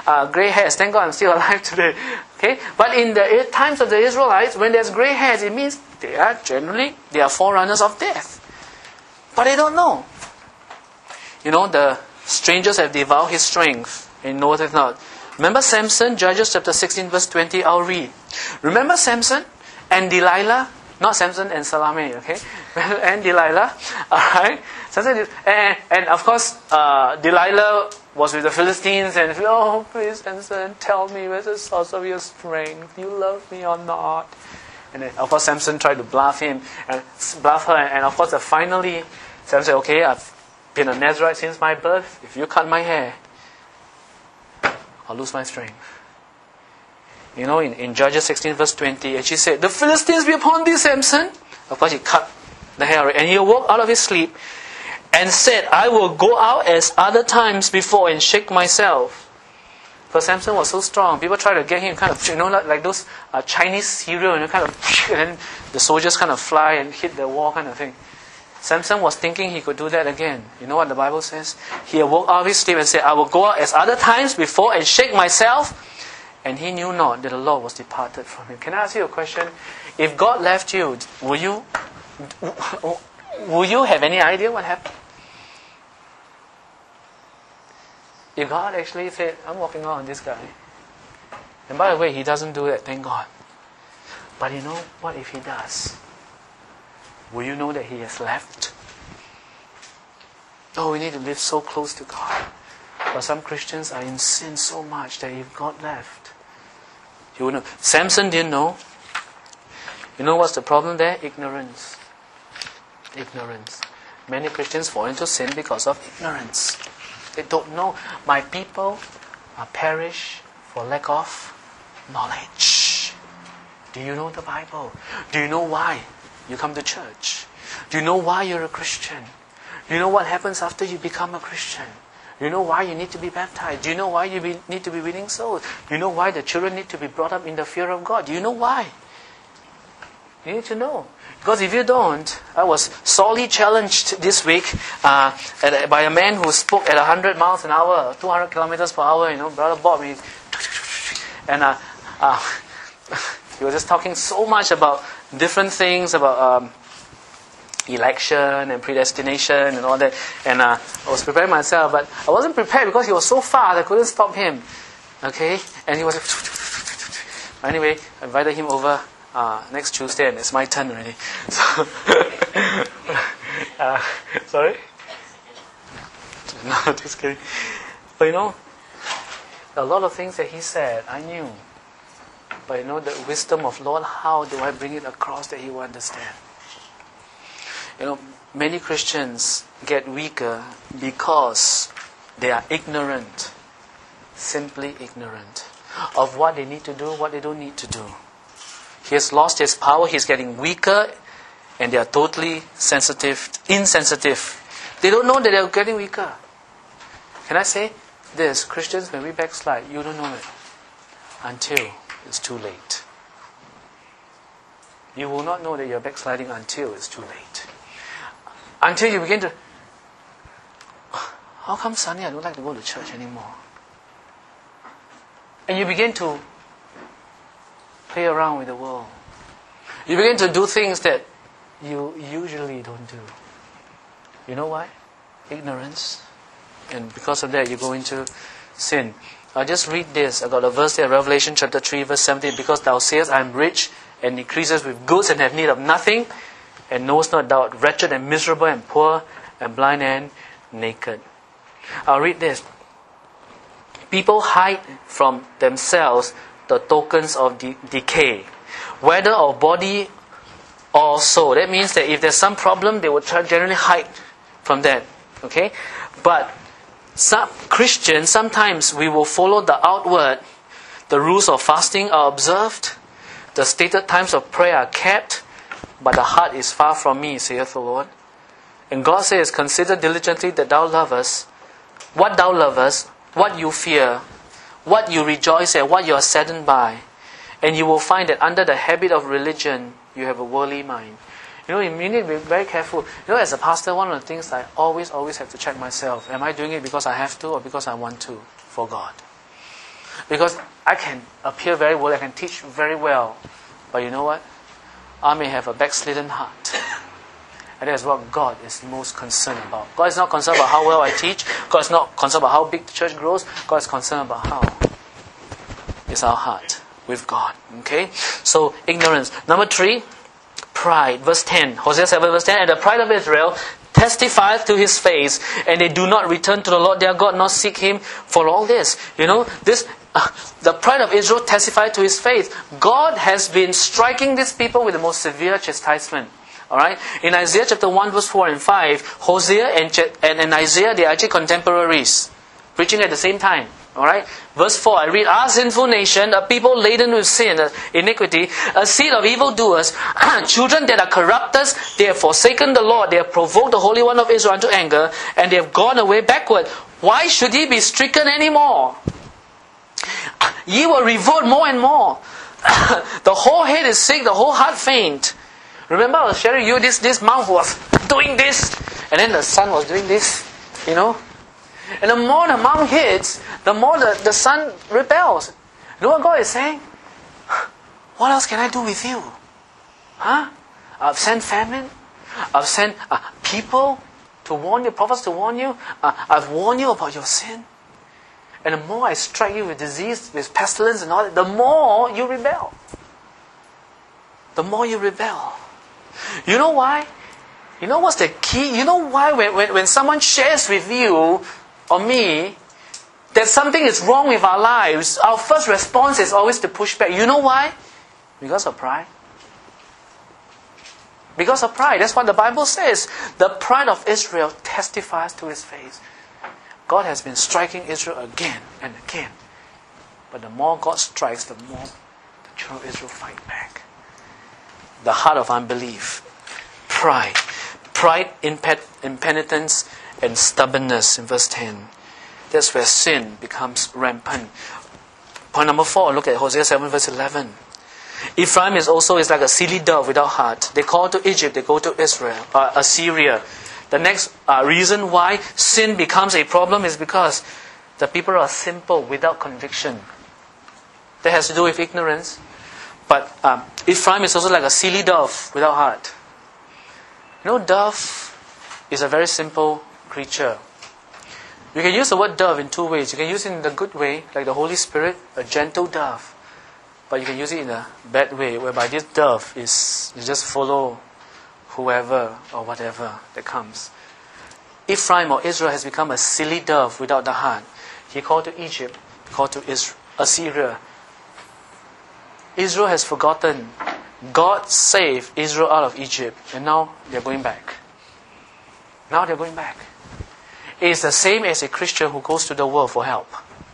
uh, grey hairs. Thank God I'm still alive today. Okay, but in the times of the Israelites, when there's grey hairs, it means they are generally they are forerunners of death. But they don't know. You know, the strangers have devoured his strength and knoweth it not. Remember Samson, Judges chapter sixteen, verse twenty. I'll read. Remember Samson and Delilah. Not Samson and Salome, okay? And Delilah, alright? Samson, and, and of course, uh, Delilah was with the Philistines, and oh, please, Samson, tell me where's the source of your strength? You love me or not? And then, of course, Samson tried to bluff him, and bluff her, and, and of course, uh, finally, Samson said, okay, I've been a Nazarite since my birth. If you cut my hair, I'll lose my strength. You know, in, in Judges sixteen verse twenty, and she said, the Philistines be upon thee, Samson. Of course, he cut the hair, and he awoke out of his sleep, and said, I will go out as other times before and shake myself. Because Samson was so strong, people try to get him kind of, you know, like, like those uh, Chinese cereal, you know, kind of, and then the soldiers kind of fly and hit the wall kind of thing. Samson was thinking he could do that again. You know what the Bible says? He awoke out of his sleep and said, I will go out as other times before and shake myself. And he knew not that the Lord was departed from him. Can I ask you a question? If God left you, will you, will you have any idea what happened? If God actually said, I'm walking on this guy. And by the way, he doesn't do that, thank God. But you know, what if he does? Will you know that he has left? Oh, we need to live so close to God. But some Christians are in sin so much that if God left, you will know. Samson didn't know. You know what's the problem there? Ignorance. Ignorance. Many Christians fall into sin because of ignorance. They don't know. My people are perish for lack of knowledge. Do you know the Bible? Do you know why you come to church? Do you know why you're a Christian? Do you know what happens after you become a Christian? Do you know why you need to be baptized? Do you know why you be, need to be winning souls? Do you know why the children need to be brought up in the fear of God? Do you know why? You need to know. Because if you don't, I was sorely challenged this week uh, at, by a man who spoke at one hundred miles an hour, two hundred kilometers per hour, you know, Brother Bob. He, and uh, uh, he was just talking so much about different things, about um, election and predestination and all that. And uh, I was preparing myself, but I wasn't prepared because he was so fast, I couldn't stop him. Okay? And he was... Anyway, I invited him over uh, next Tuesday, and it's my turn already. So, uh, sorry? No, just kidding. But you know, a lot of things that he said, I knew. But you know, the wisdom of Lord, how do I bring it across that he will understand? You know, many Christians get weaker because they are ignorant, simply ignorant of what they need to do, what they don't need to do. He has lost his power, he's getting weaker, and they are totally sensitive, insensitive. They don't know that they are getting weaker. Can I say this? Christians, when we backslide, you don't know it until it's too late. You will not know that you're backsliding until it's too late. Until you begin to, how come Sunday I don't like to go to church anymore? And you begin to play around with the world. You begin to do things that you usually don't do. You know why? Ignorance. And because of that, you go into sin. I'll just read this. I got a verse there, Revelation chapter three, verse seventeen. Because thou sayest, I am rich, and increases with goods, and have need of nothing, and knowest not thou art wretched and miserable and poor and blind and naked. I'll read this. People hide from themselves the tokens of de- decay, whether of body or soul. That means that if there's some problem, they will try generally hide from that. Okay? But some Christians, sometimes we will follow the outward. The rules of fasting are observed. The stated times of prayer are kept. But the heart is far from me, saith the Lord. And God says, consider diligently that thou lovest, what thou lovest, what you fear, what you rejoice at, what you are saddened by. And you will find that under the habit of religion, you have a worldly mind. You know, you need to be very careful. You know, as a pastor, one of the things I always, always have to check myself. Am I doing it because I have to or because I want to for God? Because I can appear very well, I can teach very well. But you know what? I may have a backslidden heart. And that's what God is most concerned about. God is not concerned about how well I teach. God is not concerned about how big the church grows. God is concerned about how is our heart with God. Okay? So, ignorance. Number three, pride. Verse ten. Hosea seven verse ten. And the pride of Israel testifieth to his face, and they do not return to the Lord their God, nor seek him for all this. You know, this uh, the pride of Israel testified to his face. God has been striking these people with the most severe chastisement. Alright? In Isaiah chapter one verse four and five, Hosea and, and, and Isaiah, they are actually contemporaries, preaching at the same time. Alright? Verse four, I read, "Our sinful nation, a people laden with sin, iniquity, a seed of evildoers, children that are corrupters, they have forsaken the Lord, they have provoked the Holy One of Israel unto anger, and they have gone away backward. Why should ye be stricken any more? Ye will revolt more and more. The whole head is sick, the whole heart faint." Remember I was sharing you this, this mouth was doing this, and then the son was doing this, you know. And the more the mouth hits, the more the, the son rebels. You know what God is saying? What else can I do with you? Huh? I've sent famine. I've sent uh, people to warn you, prophets to warn you. Uh, I've warned you about your sin. And the more I strike you with disease, with pestilence and all that, the more you rebel. The more you rebel. You know why? You know what's the key? You know why when, when, when someone shares with you or me that something is wrong with our lives, our first response is always to push back. You know why? Because of pride. Because of pride. That's what the Bible says. The pride of Israel testifies to his face. God has been striking Israel again and again. But the more God strikes, the more the children of Israel fight back. The heart of unbelief. Pride. Pride, impenitence, and stubbornness in verse ten. That's where sin becomes rampant. Point number four, look at Hosea seven verse eleven. Ephraim is also is like a silly dove without heart. They call to Egypt, they go to Israel, uh, Assyria. The next uh, reason why sin becomes a problem is because the people are simple without conviction. That has to do with ignorance. But um, Ephraim is also like a silly dove without heart. You know, dove is a very simple creature. You can use the word dove in two ways. You can use it in the good way, like the Holy Spirit, a gentle dove. But you can use it in a bad way, whereby this dove is, you just follow whoever or whatever that comes. Ephraim or Israel has become a silly dove without the heart. He called to Egypt, called to Israel, Assyria. Israel has forgotten. God saved Israel out of Egypt, and now they're going back. Now they're going back. It is the same as a Christian who goes to the world for help.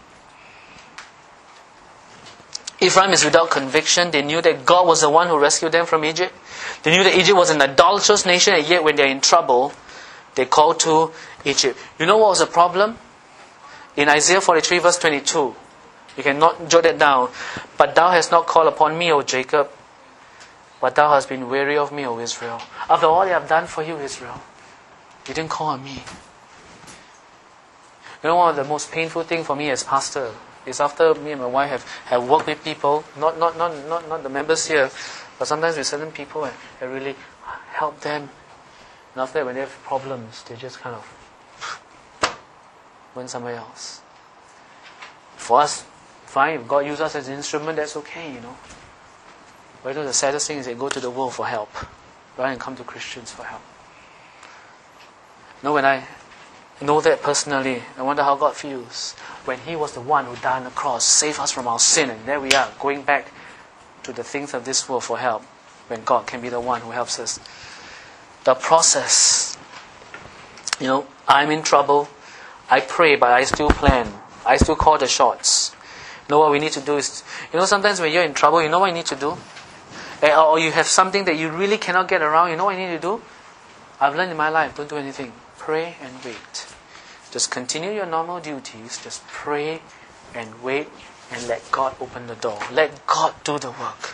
Ephraim is without conviction. They knew that God was the one who rescued them from Egypt. They knew that Egypt was an idolatrous nation, and yet when they're in trouble, they called to Egypt. You know what was the problem? In Isaiah forty-three verse twenty-two, you can not jot it down. But thou hast not called upon me, O Jacob, but thou hast been weary of me, O Israel. After all I have done for you, Israel, you didn't call on me. You know, one of the most painful things for me as pastor is after me and my wife have, have worked with people, not, not, not, not, not the members here, but sometimes with certain people and, and really help them. And after that, when they have problems, they just kind of went somewhere else. For us, fine, if God uses us as an instrument, that's okay, you know. But you know, the saddest thing is they go to the world for help rather than come to Christians for help. You know, when I know that personally, I wonder how God feels when He was the one who died on the cross, saved us from our sin, and there we are, going back to the things of this world for help, when God can be the one who helps us. The process. You know, I'm in trouble. I pray, but I still plan. I still call the shots. You know what we need to do is, you know, sometimes when you're in trouble, you know what you need to do? Or you have something that you really cannot get around, you know what you need to do? I've learned in my life, don't do anything. Pray and wait. Just continue your normal duties. Just pray and wait and let God open the door. Let God do the work.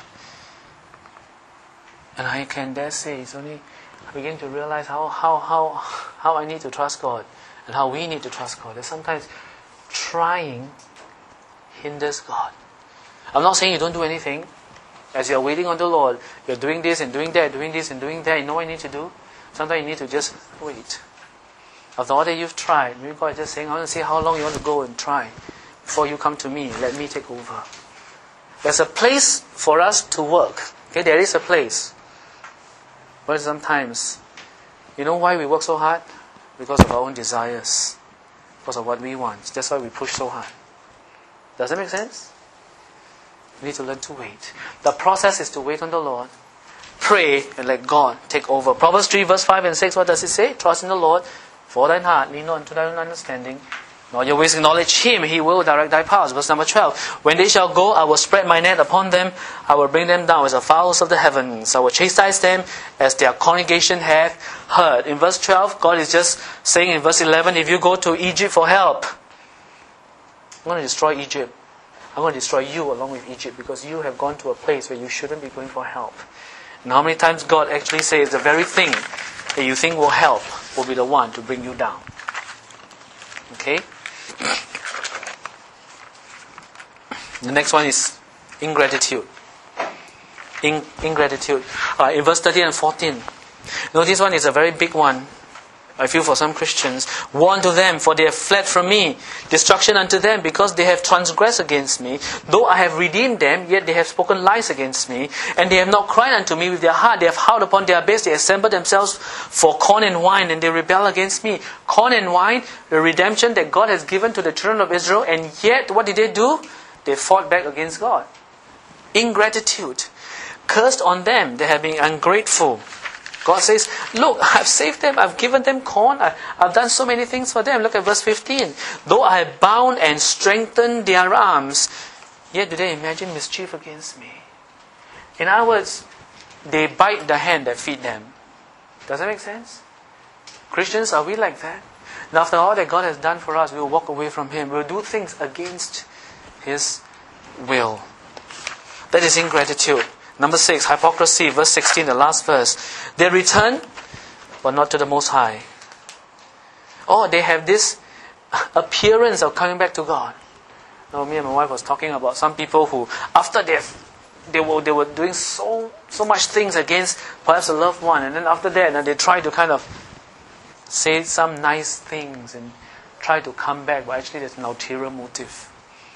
And I can dare say, it's only I begin to realize how, how, how, how I need to trust God and how we need to trust God. That sometimes trying hinders God. I'm not saying you don't do anything. As you're waiting on the Lord, you're doing this and doing that, doing this and doing that. You know what you need to do? Sometimes you need to just wait. After all that you've tried, maybe God is just saying, I want to see how long you want to go and try before you come to me. Let me take over. There's a place for us to work. Okay, there is a place. But sometimes, you know why we work so hard? Because of our own desires. Because of what we want. That's why we push so hard. Does that make sense? We need to learn to wait. The process is to wait on the Lord, pray, and let God take over. Proverbs three, verse five and six, what does it say? Trust in the Lord, for thine heart, lean not unto thy own understanding. Nor your ways acknowledge Him, He will direct thy paths. Verse number twelve. When they shall go, I will spread my net upon them. I will bring them down as the fowls of the heavens. I will chastise them as their congregation hath heard. In verse twelve, God is just saying in verse eleven, if you go to Egypt for help, I'm going to destroy Egypt. I'm going to destroy you along with Egypt because you have gone to a place where you shouldn't be going for help. And how many times God actually says the very thing that you think will help will be the one to bring you down. Okay? The next one is ingratitude. In, ingratitude. Uh, in verse thirteen and fourteen. You know, this one is a very big one. I feel for some Christians. Woe unto them, for they have fled from me. Destruction unto them, because they have transgressed against me. Though I have redeemed them, yet they have spoken lies against me. And they have not cried unto me with their heart. They have howled upon their base. They assembled themselves for corn and wine, and they rebel against me. Corn and wine, the redemption that God has given to the children of Israel. And yet, what did they do? They fought back against God. Ingratitude. Cursed on them, they have been ungrateful. God says, look, I've saved them, I've given them corn, I, I've done so many things for them. Look at verse fifteen. Though I have bound and strengthened their arms, yet do they imagine mischief against me. In other words, they bite the hand that feed them. Does that make sense? Christians, are we like that? And after all that God has done for us, we will walk away from Him. We will do things against His will. That is ingratitude. Number six, hypocrisy, verse sixteen, the last verse. They return, but not to the Most High. Oh, they have this appearance of coming back to God. Now, me and my wife was talking about some people who, after death, they were they were doing so so much things against perhaps a loved one, and then after that, and they try to kind of say some nice things and try to come back, but actually there's an ulterior motive.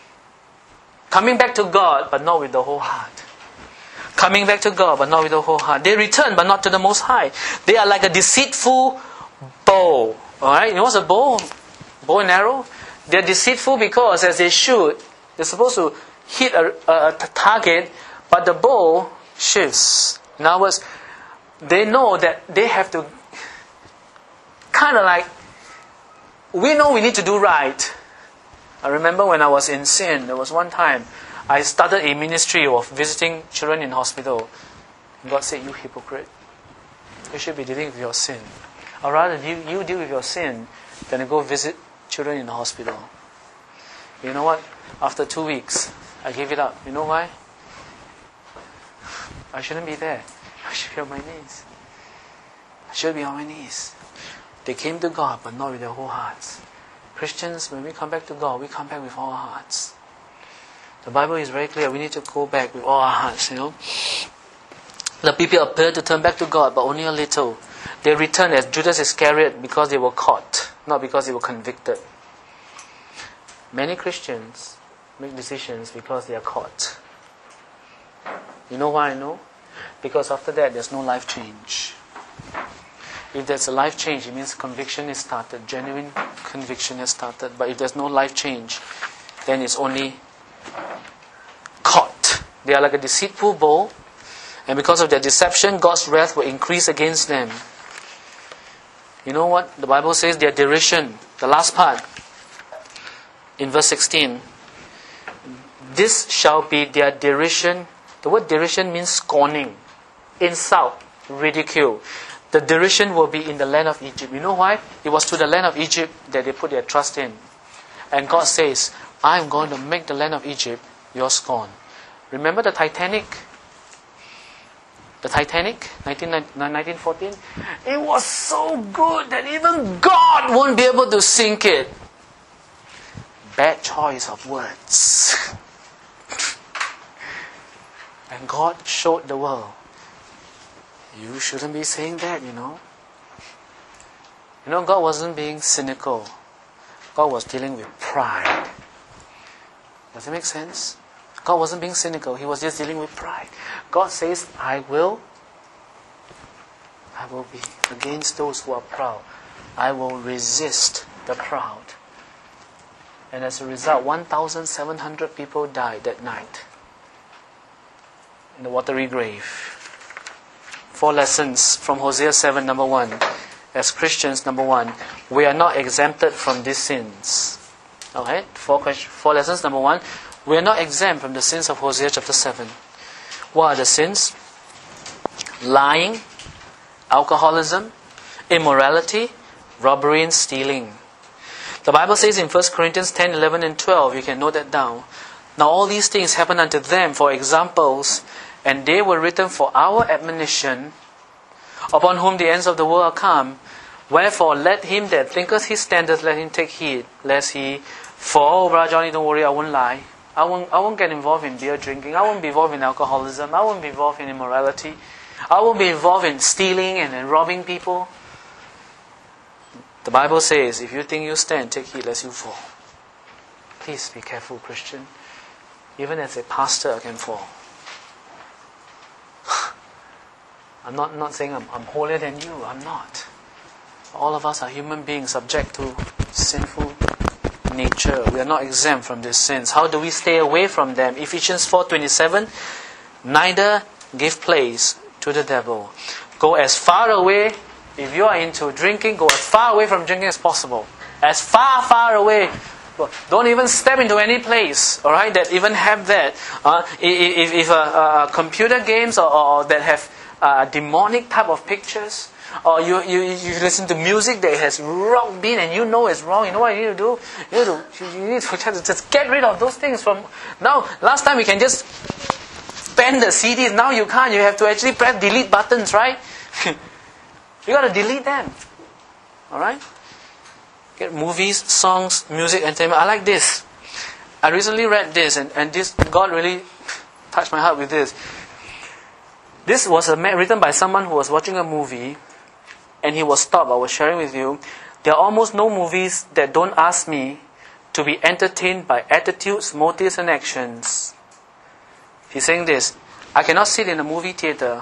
Coming back to God, but not with the whole heart. Coming back to God, but not with the whole heart. They return, but not to the Most High. They are like a deceitful bow. Alright, you know what's a bow? Bow and arrow? They're deceitful because, as they shoot, they're supposed to hit a, a, a target, but the bow shifts. In other words, they know that they have to kind of like, we know we need to do right. I remember when I was in sin, there was one time, I started a ministry of visiting children in hospital. God said, you hypocrite. You should be dealing with your sin. Or rather, you, you deal with your sin than to go visit children in the hospital. You know what? After two weeks, I gave it up. You know why? I shouldn't be there. I should be on my knees. I should be on my knees. They came to God, but not with their whole hearts. Christians, when we come back to God, we come back with all our hearts. The Bible is very clear. We need to go back with all our hearts, you know. The people appeared to turn back to God, but only a little. They returned as Judas Iscariot because they were caught, not because they were convicted. Many Christians make decisions because they are caught. You know why I know? Because after that, there's no life change. If there's a life change, it means conviction is started. Genuine conviction is started. But if there's no life change, then it's only caught. They are like a deceitful bow, and because of their deception, God's wrath will increase against them. You know what the Bible says? Their derision, the last part, in verse sixteen. This shall be their derision. The word derision means scorning, insult, ridicule. The derision will be in the land of Egypt. You know why? It was to the land of Egypt that they put their trust in. And God says, I'm going to make the land of Egypt your scorn. Remember the Titanic? The Titanic, nineteen fourteen? It was so good that even God won't be able to sink it. bad choice of words. And God showed the world, you shouldn't be saying that, you know. You know, God wasn't being cynical. God was dealing with pride. Does it make sense? God wasn't being cynical. He was just dealing with pride. God says, I will, I will be against those who are proud. I will resist the proud. And as a result, one thousand seven hundred people died that night in the watery grave. Four lessons from Hosea seven, number one. As Christians, number one, we are not exempted from these sins. Alright? Four, four lessons. Number one, we are not exempt from the sins of Hosea chapter seven. What are the sins? Lying, alcoholism, immorality, robbery and stealing. The Bible says in First Corinthians ten, eleven and twelve, you can note that down. Now all these things happen unto them for examples, and they were written for our admonition, upon whom the ends of the world are come. Wherefore let him that thinketh he standeth, let him take heed, lest he fall. Oh, Brother Johnny, don't worry, I won't lie. I won't, I won't get involved in beer drinking. I won't be involved in alcoholism. I won't be involved in immorality. I won't be involved in stealing and, and robbing people. The Bible says, if you think you stand, take heed lest you fall. Please be careful, Christian. Even as a pastor, I can fall. I'm not, not saying I'm, I'm holier than you. I'm not. All of us are human beings subject to sinful nature. We are not exempt from these sins. How do we stay away from them? Ephesians four twenty-seven, neither give place to the devil. Go as far away. If you are into drinking, go as far away from drinking as possible. As far, far away. Don't even step into any place, all right, that even have that. Uh, if if uh, uh, computer games or, or that have uh, demonic type of pictures, or you, you you listen to music that has rock beat and you know it's wrong, you know what you need to do? You need to, you need to try to just get rid of those things from... Now, last time you can just ban the C Ds. Now you can't. You have to actually press delete buttons, right? You got to delete them. All right? Get movies, songs, music, entertainment. I like this. I recently read this, and, and this God really touched my heart with this. This was a, written by someone who was watching a movie, and he was stopped. I was sharing with you. There are almost no movies that don't ask me to be entertained by attitudes, motives, and actions. He's saying this: I cannot sit in a movie theater.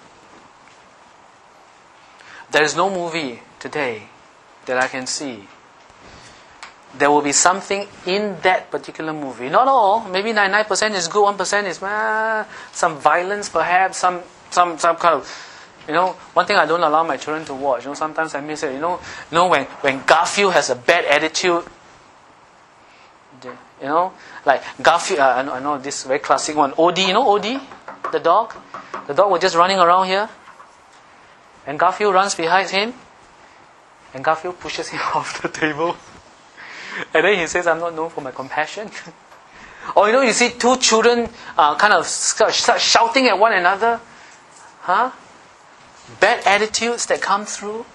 There is no movie today that I can see. There will be something in that particular movie. Not all. Maybe ninety-nine percent is good, one percent is ah, some violence perhaps, some, some, some kind of, you know, one thing I don't allow my children to watch. You know, sometimes I miss it. You know, you know when, when Garfield has a bad attitude, you know, like Garfield, uh, I, know, I know this very classic one, Odie, you know Odie, the dog? The dog was just running around here, and Garfield runs behind him, and Garfield pushes him off the table. And then he says, I'm not known for my compassion. Or you know, you see two children uh, kind of start shouting at one another. Huh? Bad attitudes that come through.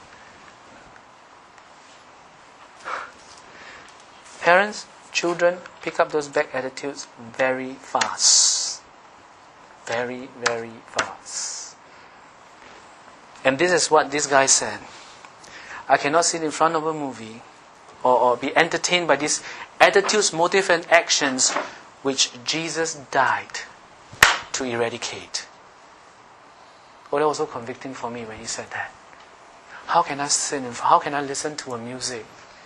Parents, children, pick up those bad attitudes very fast. Very, very fast. And this is what this guy said. I cannot sit in front of a movie Or, or be entertained by these attitudes, motives, and actions which Jesus died to eradicate. Oh, that was so convicting for me when he said that. How can I sit in, how can I listen to a music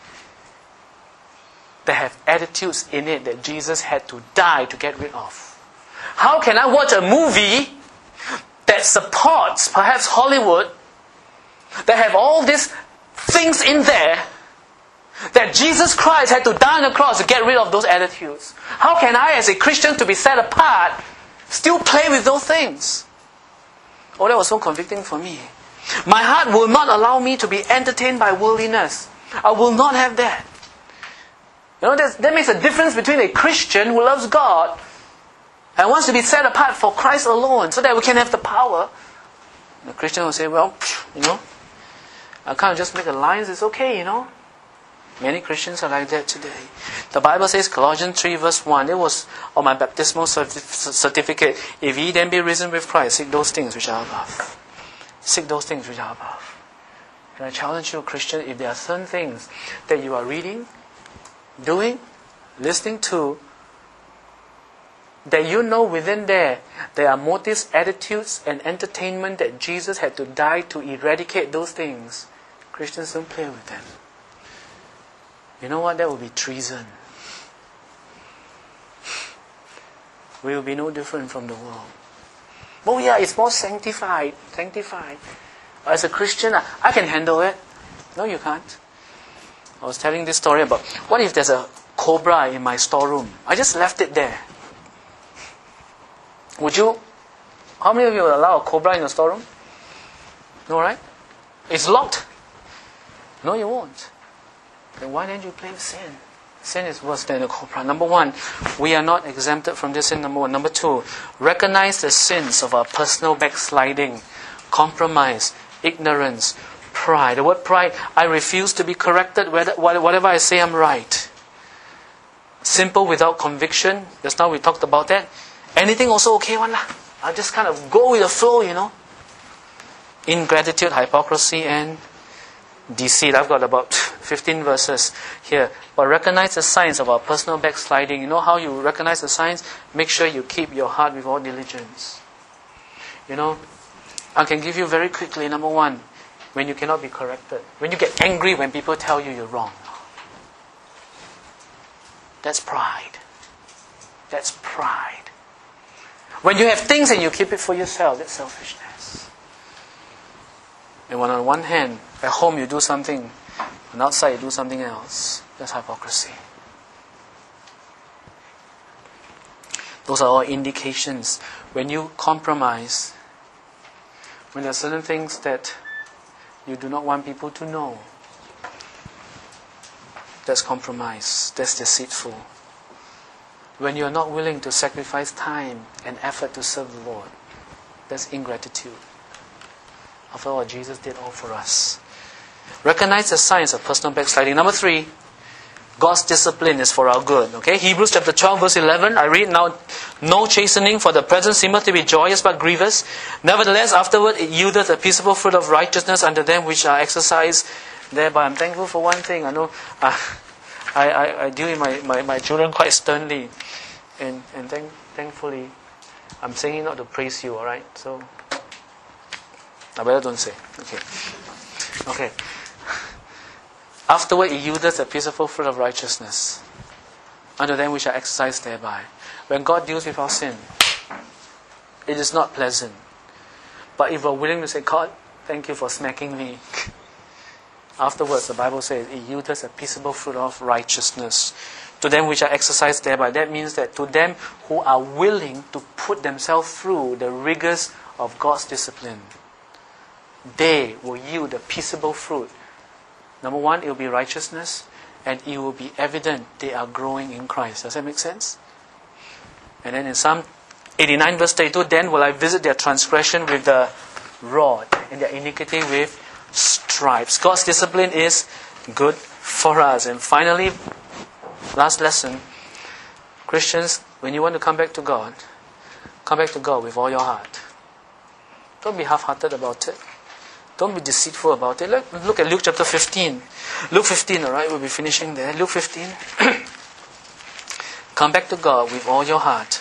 that have attitudes in it that Jesus had to die to get rid of? How can I watch a movie that supports perhaps Hollywood, that have all these things in there, that Jesus Christ had to die on the cross to get rid of those attitudes? How can I, as a Christian, to be set apart, still play with those things? Oh, that was so convicting for me. My heart will not allow me to be entertained by worldliness. I will not have that. You know, that makes a difference between a Christian who loves God and wants to be set apart for Christ alone, so that we can have the power. The Christian will say, well, you know, I can't just make alliance, it's okay, you know. Many Christians are like that today. The Bible says, Colossians three verse one, it was on my baptismal certificate, if ye then be risen with Christ, seek those things which are above. Seek those things which are above. And I challenge you, Christian, if there are certain things that you are reading, doing, listening to, that you know within there, there are motives, attitudes, and entertainment that Jesus had to die to eradicate those things. Christians don't play with them. You know what? That will be treason. We will be no different from the world. Oh yeah, it's more sanctified. Sanctified. As a Christian, I can handle it. No, you can't. I was telling this story about, what if there's a cobra in my storeroom? I just left it there. Would you, how many of you would allow a cobra in your storeroom? No, right? It's locked. No, you won't. Then why don't you play with sin? Sin is worse than a cobra. Number one, we are not exempted from this sin. Number one. Number two, recognize the sins of our personal backsliding, compromise, ignorance, pride. The word pride, I refuse to be corrected. Whatever I say, I'm right. Simple without conviction. Just now we talked about that. Anything also okay one lah. I'll just kind of go with the flow, you know. Ingratitude, hypocrisy, and deceit. I've got about fifteen verses here. But recognize the signs of our personal backsliding. You know how you recognize the signs? Make sure you keep your heart with all diligence. You know, I can give you very quickly. Number one, when you cannot be corrected. When you get angry when people tell you you're wrong. That's pride. That's pride. When you have things and you keep it for yourself, that's selfishness. And when on one hand, at home you do something, and outside you do something else, that's hypocrisy. Those are all indications. When you compromise, when there are certain things that you do not want people to know, that's compromise, that's deceitful. When you are not willing to sacrifice time and effort to serve the Lord, that's ingratitude. After all, Jesus did all for us. Recognize the signs of personal backsliding. Number three, God's discipline is for our good. Okay, Hebrews chapter twelve verse eleven, I read now, no chastening for the present seemeth to be joyous but grievous. Nevertheless, afterward it yieldeth a peaceable fruit of righteousness unto them which are exercised thereby. I'm thankful for one thing. I know uh, I, I, I deal with my, my, my children quite sternly. And and thank, thankfully, I'm saying it not to praise you, alright? So, I better don't say. Okay. Okay. Afterward, it yieldeth a peaceful fruit of righteousness unto them which are exercised thereby. When God deals with our sin, it is not pleasant. But if we're willing to say, God, thank you for smacking me. Afterwards, the Bible says, it yieldeth a peaceable fruit of righteousness to them which are exercised thereby. That means that to them who are willing to put themselves through the rigors of God's discipline, they will yield a peaceable fruit. Number one, it will be righteousness, and it will be evident they are growing in Christ. Does that make sense? And then in Psalm eighty-nine verse thirty-two, then will I visit their transgression with the rod, and their iniquity with stripes. God's discipline is good for us. And finally, last lesson, Christians, when you want to come back to God, come back to God with all your heart. Don't be half-hearted about it. Don't be deceitful about it. Look, look at Luke chapter fifteen. Luke fifteen, alright, we'll be finishing there. Luke fifteen. Come back to God with all your heart.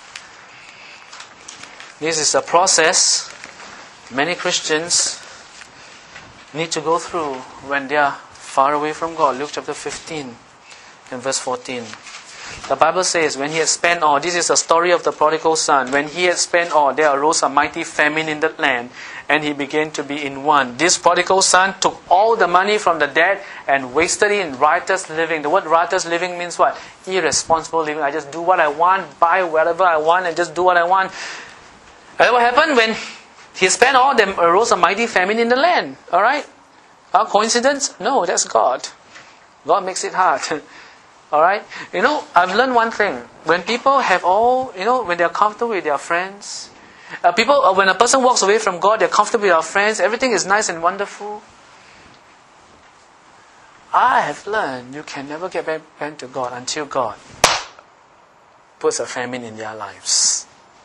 This is a process many Christians need to go through when they are far away from God. Luke chapter fifteen and verse fourteen. The Bible says, when he had spent all, this is a story of the prodigal son. When he had spent all, there arose a mighty famine in the land, and he began to be in want. This prodigal son took all the money from the dead and wasted it in riotous living. The word riotous living means what? Irresponsible living. I just do what I want, buy whatever I want, and just do what I want. And what happened when he spent all, there arose a mighty famine in the land. Alright? A coincidence? No, that's God. God makes it hard. Alright? You know, I've learned one thing. When people have all, you know, when they're comfortable with their friends, uh, people, uh, when a person walks away from God, they're comfortable with their friends, everything is nice and wonderful. I have learned you can never get back, back to God until God puts a famine in their lives.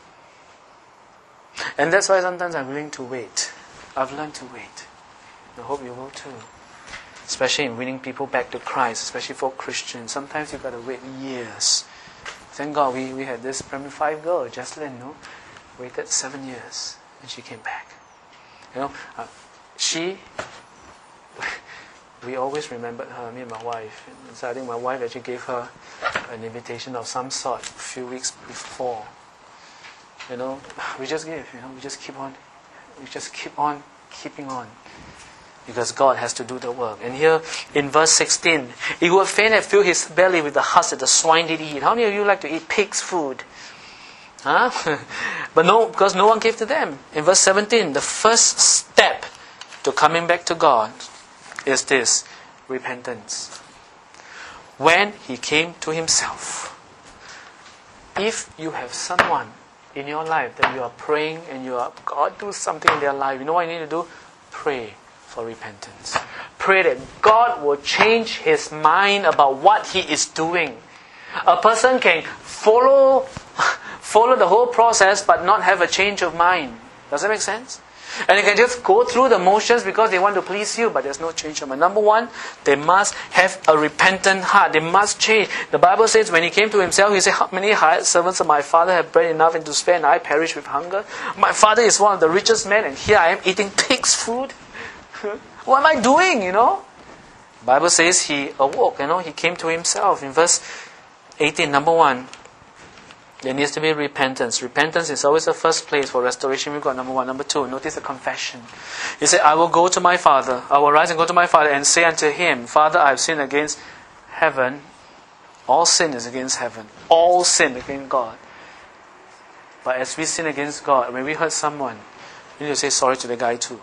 And that's why sometimes I'm willing to wait. I've learned to wait. I hope you will too. Especially in winning people back to Christ, especially for Christians. Sometimes you've got to wait years. Thank God we, we had this primary five girl, Jocelyn, no? Waited seven years and she came back. You know, uh, she, we always remembered her, me and my wife. And so I think my wife actually gave her an invitation of some sort a few weeks before. You know, we just give, you know, we just keep on, we just keep on keeping on. Because God has to do the work. And here in verse sixteen, he would fain have filled his belly with the husk that the swine did eat. How many of you like to eat pig's food? Huh? But no, because no one gave to them. In verse seventeen, the first step to coming back to God is this, repentance. When he came to himself. If you have someone in your life that you are praying and you are, God do something in their life, you know what you need to do? Pray for repentance. Pray that God will change his mind about what he is doing. A person can follow follow the whole process but not have a change of mind. Does that make sense? And they can just go through the motions because they want to please you, but there's no change of mind. Number one, they must have a repentant heart. They must change. The Bible says when he came to himself, he said, how many hired servants of my father have bread enough and to spare, and I perish with hunger? My father is one of the richest men, and here I am eating pig's food. What am I doing, you know? The Bible says he awoke, you know, he came to himself. In verse eighteen, number one, there needs to be repentance. Repentance is always the first place for restoration. We've got number one. Number two, notice the confession. He said, I will go to my father. I will rise and go to my father and say unto him, Father, I have sinned against heaven. All sin is against heaven. All sin against God. But as we sin against God, when we hurt someone, we need to say sorry to the guy too.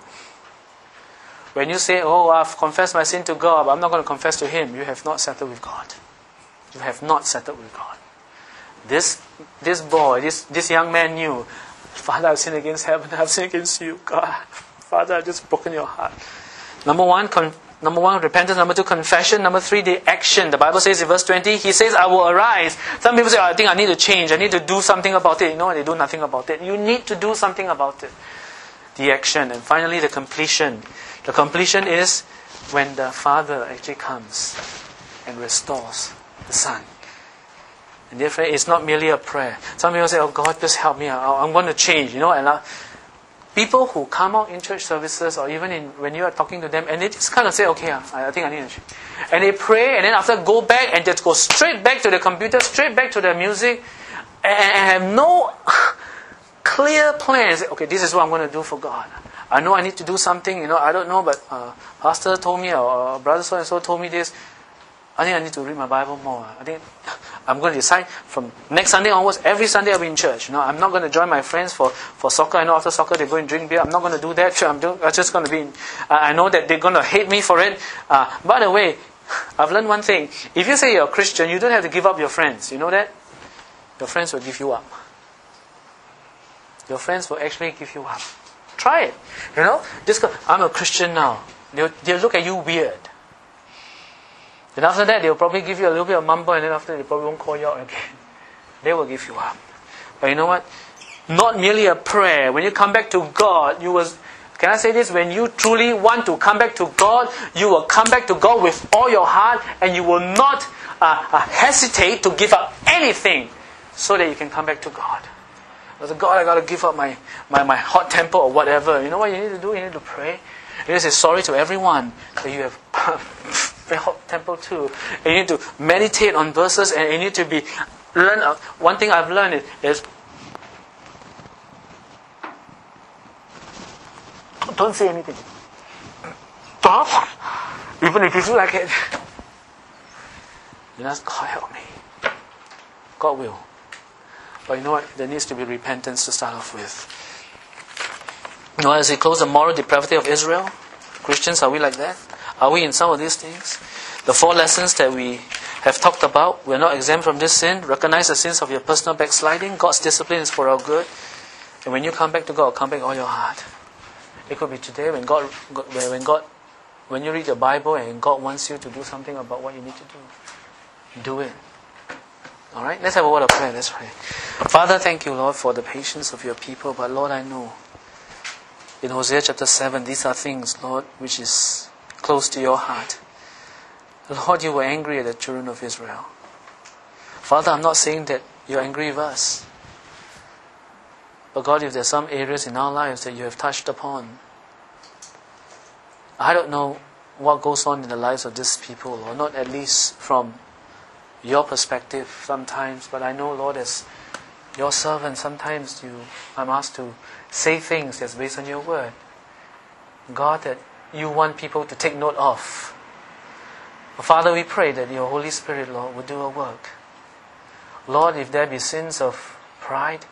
When you say, oh, I've confessed my sin to God, but I'm not going to confess to him, you have not settled with God. You have not settled with God. This this boy, this, this young man knew, Father, I've sinned against heaven, I've sinned against you, God. Father, I've just broken your heart. Number one, con- number one, repentance. Number two, confession. Number three, the action. The Bible says in verse twenty, he says, I will arise. Some people say, oh, I think I need to change, I need to do something about it. You know, they do nothing about it. You need to do something about it. The action. And finally, the completion. The completion is when the Father actually comes and restores the Son. And therefore, it's not merely a prayer. Some people say, oh God, just help me. I'm going to change. You know, and uh, people who come out in church services or even in when you are talking to them, and they just kind of say, okay, uh, I think I need to change. And they pray, and then after go back and just go straight back to the computer, straight back to the music, and, and have no clear plans. Okay, this is what I'm going to do for God. I know I need to do something, you know, I don't know, but uh, Pastor told me, or, or Brother so-and-so told me this. I think I need to read my Bible more. I think I'm going to decide from next Sunday onwards, every Sunday I'll be in church. You know, I'm not going to join my friends for, for soccer. I know after soccer they go and drink beer. I'm not going to do that. Sure, I'm, do, I'm just going to be in, uh, I know that they're going to hate me for it. Uh, by the way, I've learned one thing. If you say you're a Christian, you don't have to give up your friends. You know that? Your friends will give you up. Your friends will actually give you up. Try it. You know, just go, I'm a Christian now. They'll, they'll look at you weird. Then after that, they'll probably give you a little bit of mumble, and then after they probably won't call you out again. They will give you up. But you know what? Not merely a prayer. When you come back to God, you will. Can I say this? When you truly want to come back to God, you will come back to God with all your heart, and you will not uh, uh, hesitate to give up anything so that you can come back to God. I said, God, I got to give up my, my, my hot temper or whatever. You know what you need to do? You need to pray. You need to say sorry to everyone that you have very hot temper too. And you need to meditate on verses, and you need to be learn. Uh, one thing I've learned is, is don't say anything. Stop. Even if you feel like it. You ask God, help me. God will. But you know what? There needs to be repentance to start off with. You know, as we close the moral depravity of Israel, Christians, are we like that? Are we in some of these things? The four lessons that we have talked about, we're not exempt from this sin. Recognize the sins of your personal backsliding. God's discipline is for our good. And when you come back to God, come back all your heart. It could be today when God, when God, When you read the Bible and God wants you to do something about what you need to do, do it. Alright, let's have a word of prayer. Let's pray. Father, thank you, Lord, for the patience of your people. But Lord, I know in Hosea chapter seven, these are things, Lord, which is close to your heart. Lord, you were angry at the children of Israel. Father, I'm not saying that you're angry with us. But God, if there's some areas in our lives that you have touched upon, I don't know what goes on in the lives of these people, or not at least from your perspective sometimes, but I know, Lord, as your servant, sometimes you, I'm asked to say things that's based on your word. God, that you want people to take note of. Father, we pray that your Holy Spirit, Lord, will do a work. Lord, if there be sins of pride,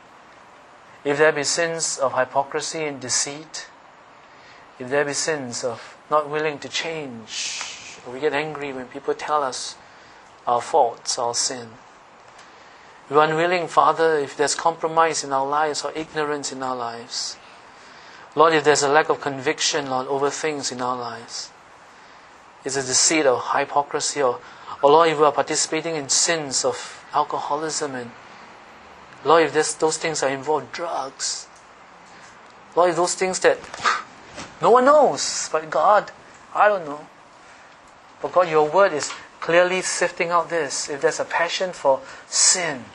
if there be sins of hypocrisy and deceit, if there be sins of not willing to change, or we get angry when people tell us our faults, our sin. We're unwilling, Father, if there's compromise in our lives or ignorance in our lives. Lord, if there's a lack of conviction, Lord, over things in our lives. It's a deceit or hypocrisy, or, or Lord, if we are participating in sins of alcoholism, and Lord, if this, those things are involved, drugs. Lord, if those things that no one knows, but God, I don't know. But God, your word is clearly sifting out this. If there's a passion for sin,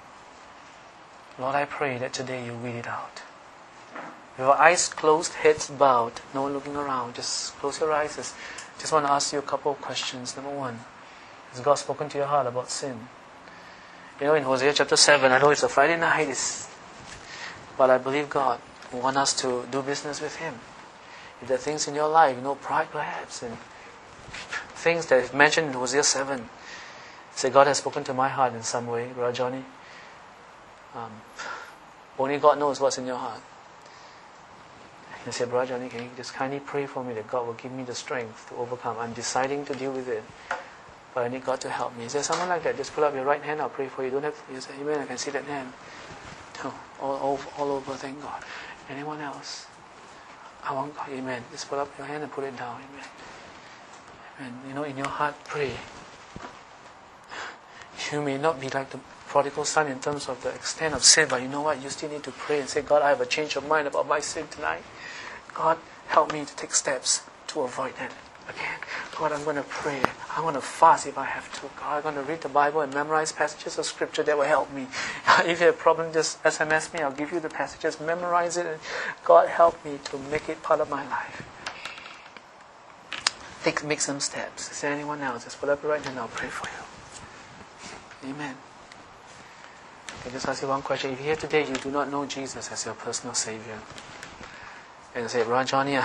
Lord, I pray that today you weed it out. With our eyes closed, heads bowed, no one looking around, just close your eyes. Just, just want to ask you a couple of questions. Number one, has God spoken to your heart about sin? You know, in Hosea chapter seven, I know it's a Friday night, it's, but I believe God will want us to do business with Him. If there are things in your life, you know, pride perhaps, and things that are mentioned in Hosea seven, say, God has spoken to my heart in some way, Brother Johnny. Um, only God knows what's in your heart. You say, Brother Johnny, can you just kindly pray for me that God will give me the strength to overcome? I'm deciding to deal with it, but I need God to help me. Is there someone like that? Just put up your right hand, I'll pray for you. Don't have to, you say, Amen, I can see that hand. No, all, all, all over, thank God. Anyone else? I want God, Amen. Just put up your hand and put it down, Amen. And you know, in your heart, pray. You may not be like the prodigal son in terms of the extent of sin, but you know what? You still need to pray and say, God, I have a change of mind about my sin tonight. God, help me to take steps to avoid that again. God, I'm going to pray. I'm going to fast if I have to. God, I'm going to read the Bible and memorize passages of Scripture that will help me. If you have a problem, just S M S me. I'll give you the passages. Memorize it. And God, help me to make it part of my life. Take, make some steps. Is there anyone else? Just put up your right hand and I'll pray for you. Amen. I just ask you one question. If you're here today, you do not know Jesus as your personal Savior, and say, Brother Johnny,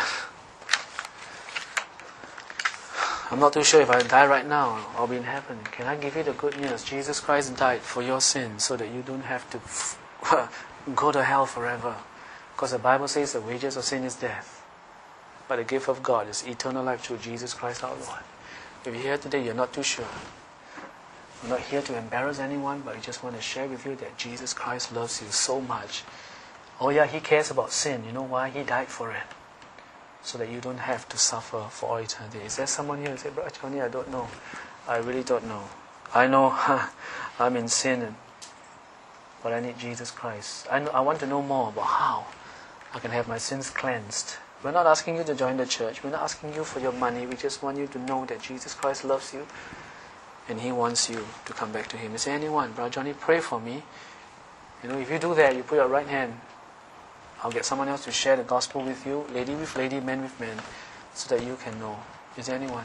I'm not too sure if I die right now, I'll be in heaven. Can I give you the good news? Jesus Christ died for your sins so that you don't have to go to hell forever. Because the Bible says the wages of sin is death, but the gift of God is eternal life through Jesus Christ our Lord. If you're here today, you're not too sure. I'm not here to embarrass anyone, but I just want to share with you that Jesus Christ loves you so much. Oh yeah, He cares about sin. You know why? He died for it. So that you don't have to suffer for all eternity. Is there someone here who say, Brother Johnny, I don't know. I really don't know. I know I'm in sin, and, but I need Jesus Christ. I, know, I want to know more about how I can have my sins cleansed. We're not asking you to join the church. We're not asking you for your money. We just want you to know that Jesus Christ loves you and He wants you to come back to Him. Is there anyone? Brother Johnny, pray for me. You know, if you do that, you put your right hand, I'll get someone else to share the gospel with you, lady with lady, man with man, so that you can know. Is there anyone?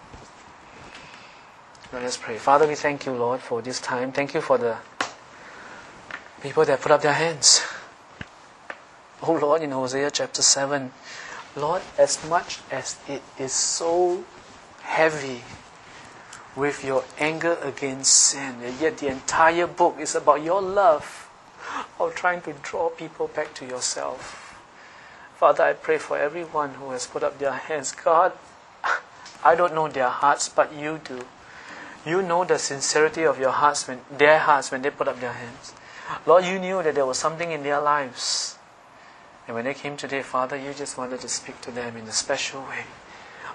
Let us pray. Father, we thank you, Lord, for this time. Thank you for the people that put up their hands. Oh Lord, in Hosea chapter seven, Lord, as much as it is so heavy with your anger against sin, and yet the entire book is about your love of trying to draw people back to yourself. Father, I pray for everyone who has put up their hands. God, I don't know their hearts, but you do. You know the sincerity of your hearts, when their hearts, when they put up their hands. Lord, you knew that there was something in their lives. And when they came today, Father, you just wanted to speak to them in a special way.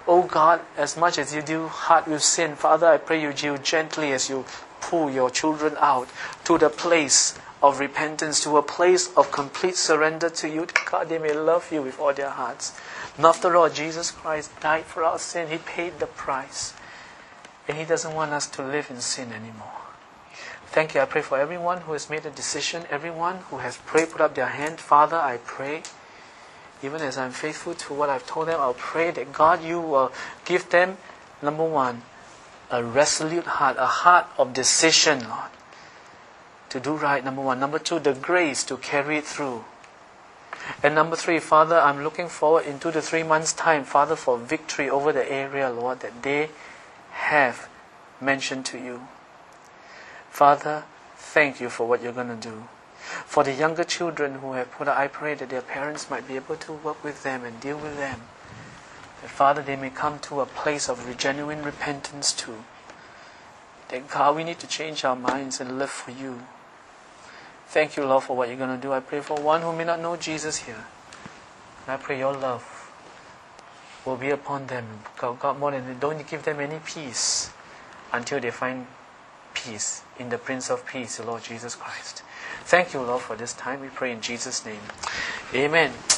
Oh God, as much as you deal hard with sin, Father, I pray you deal gently as you pull your children out to the place of repentance, to a place of complete surrender to you. God, they may love you with all their hearts. And after all, Jesus Christ died for our sin. He paid the price. And He doesn't want us to live in sin anymore. Thank you. I pray for everyone who has made a decision, everyone who has prayed, put up their hand. Father, I pray, even as I'm faithful to what I've told them, I'll pray that God, you will give them, number one, a resolute heart, a heart of decision, Lord, to do right, number one. Number two, the grace to carry it through. And number three, Father, I'm looking forward in two to three months' time, Father, for victory over the area, Lord, that they have mentioned to you. Father, thank you for what you're going to do. For the younger children who have put, I pray that their parents might be able to work with them and deal with them. That, Father, they may come to a place of genuine repentance too. That, God, we need to change our minds and live for you. Thank you, Lord, for what you're going to do. I pray for one who may not know Jesus here. And I pray your love will be upon them. God, God, more than don't give them any peace until they find peace in the Prince of Peace, the Lord Jesus Christ. Thank you, Lord, for this time. We pray in Jesus' name. Amen.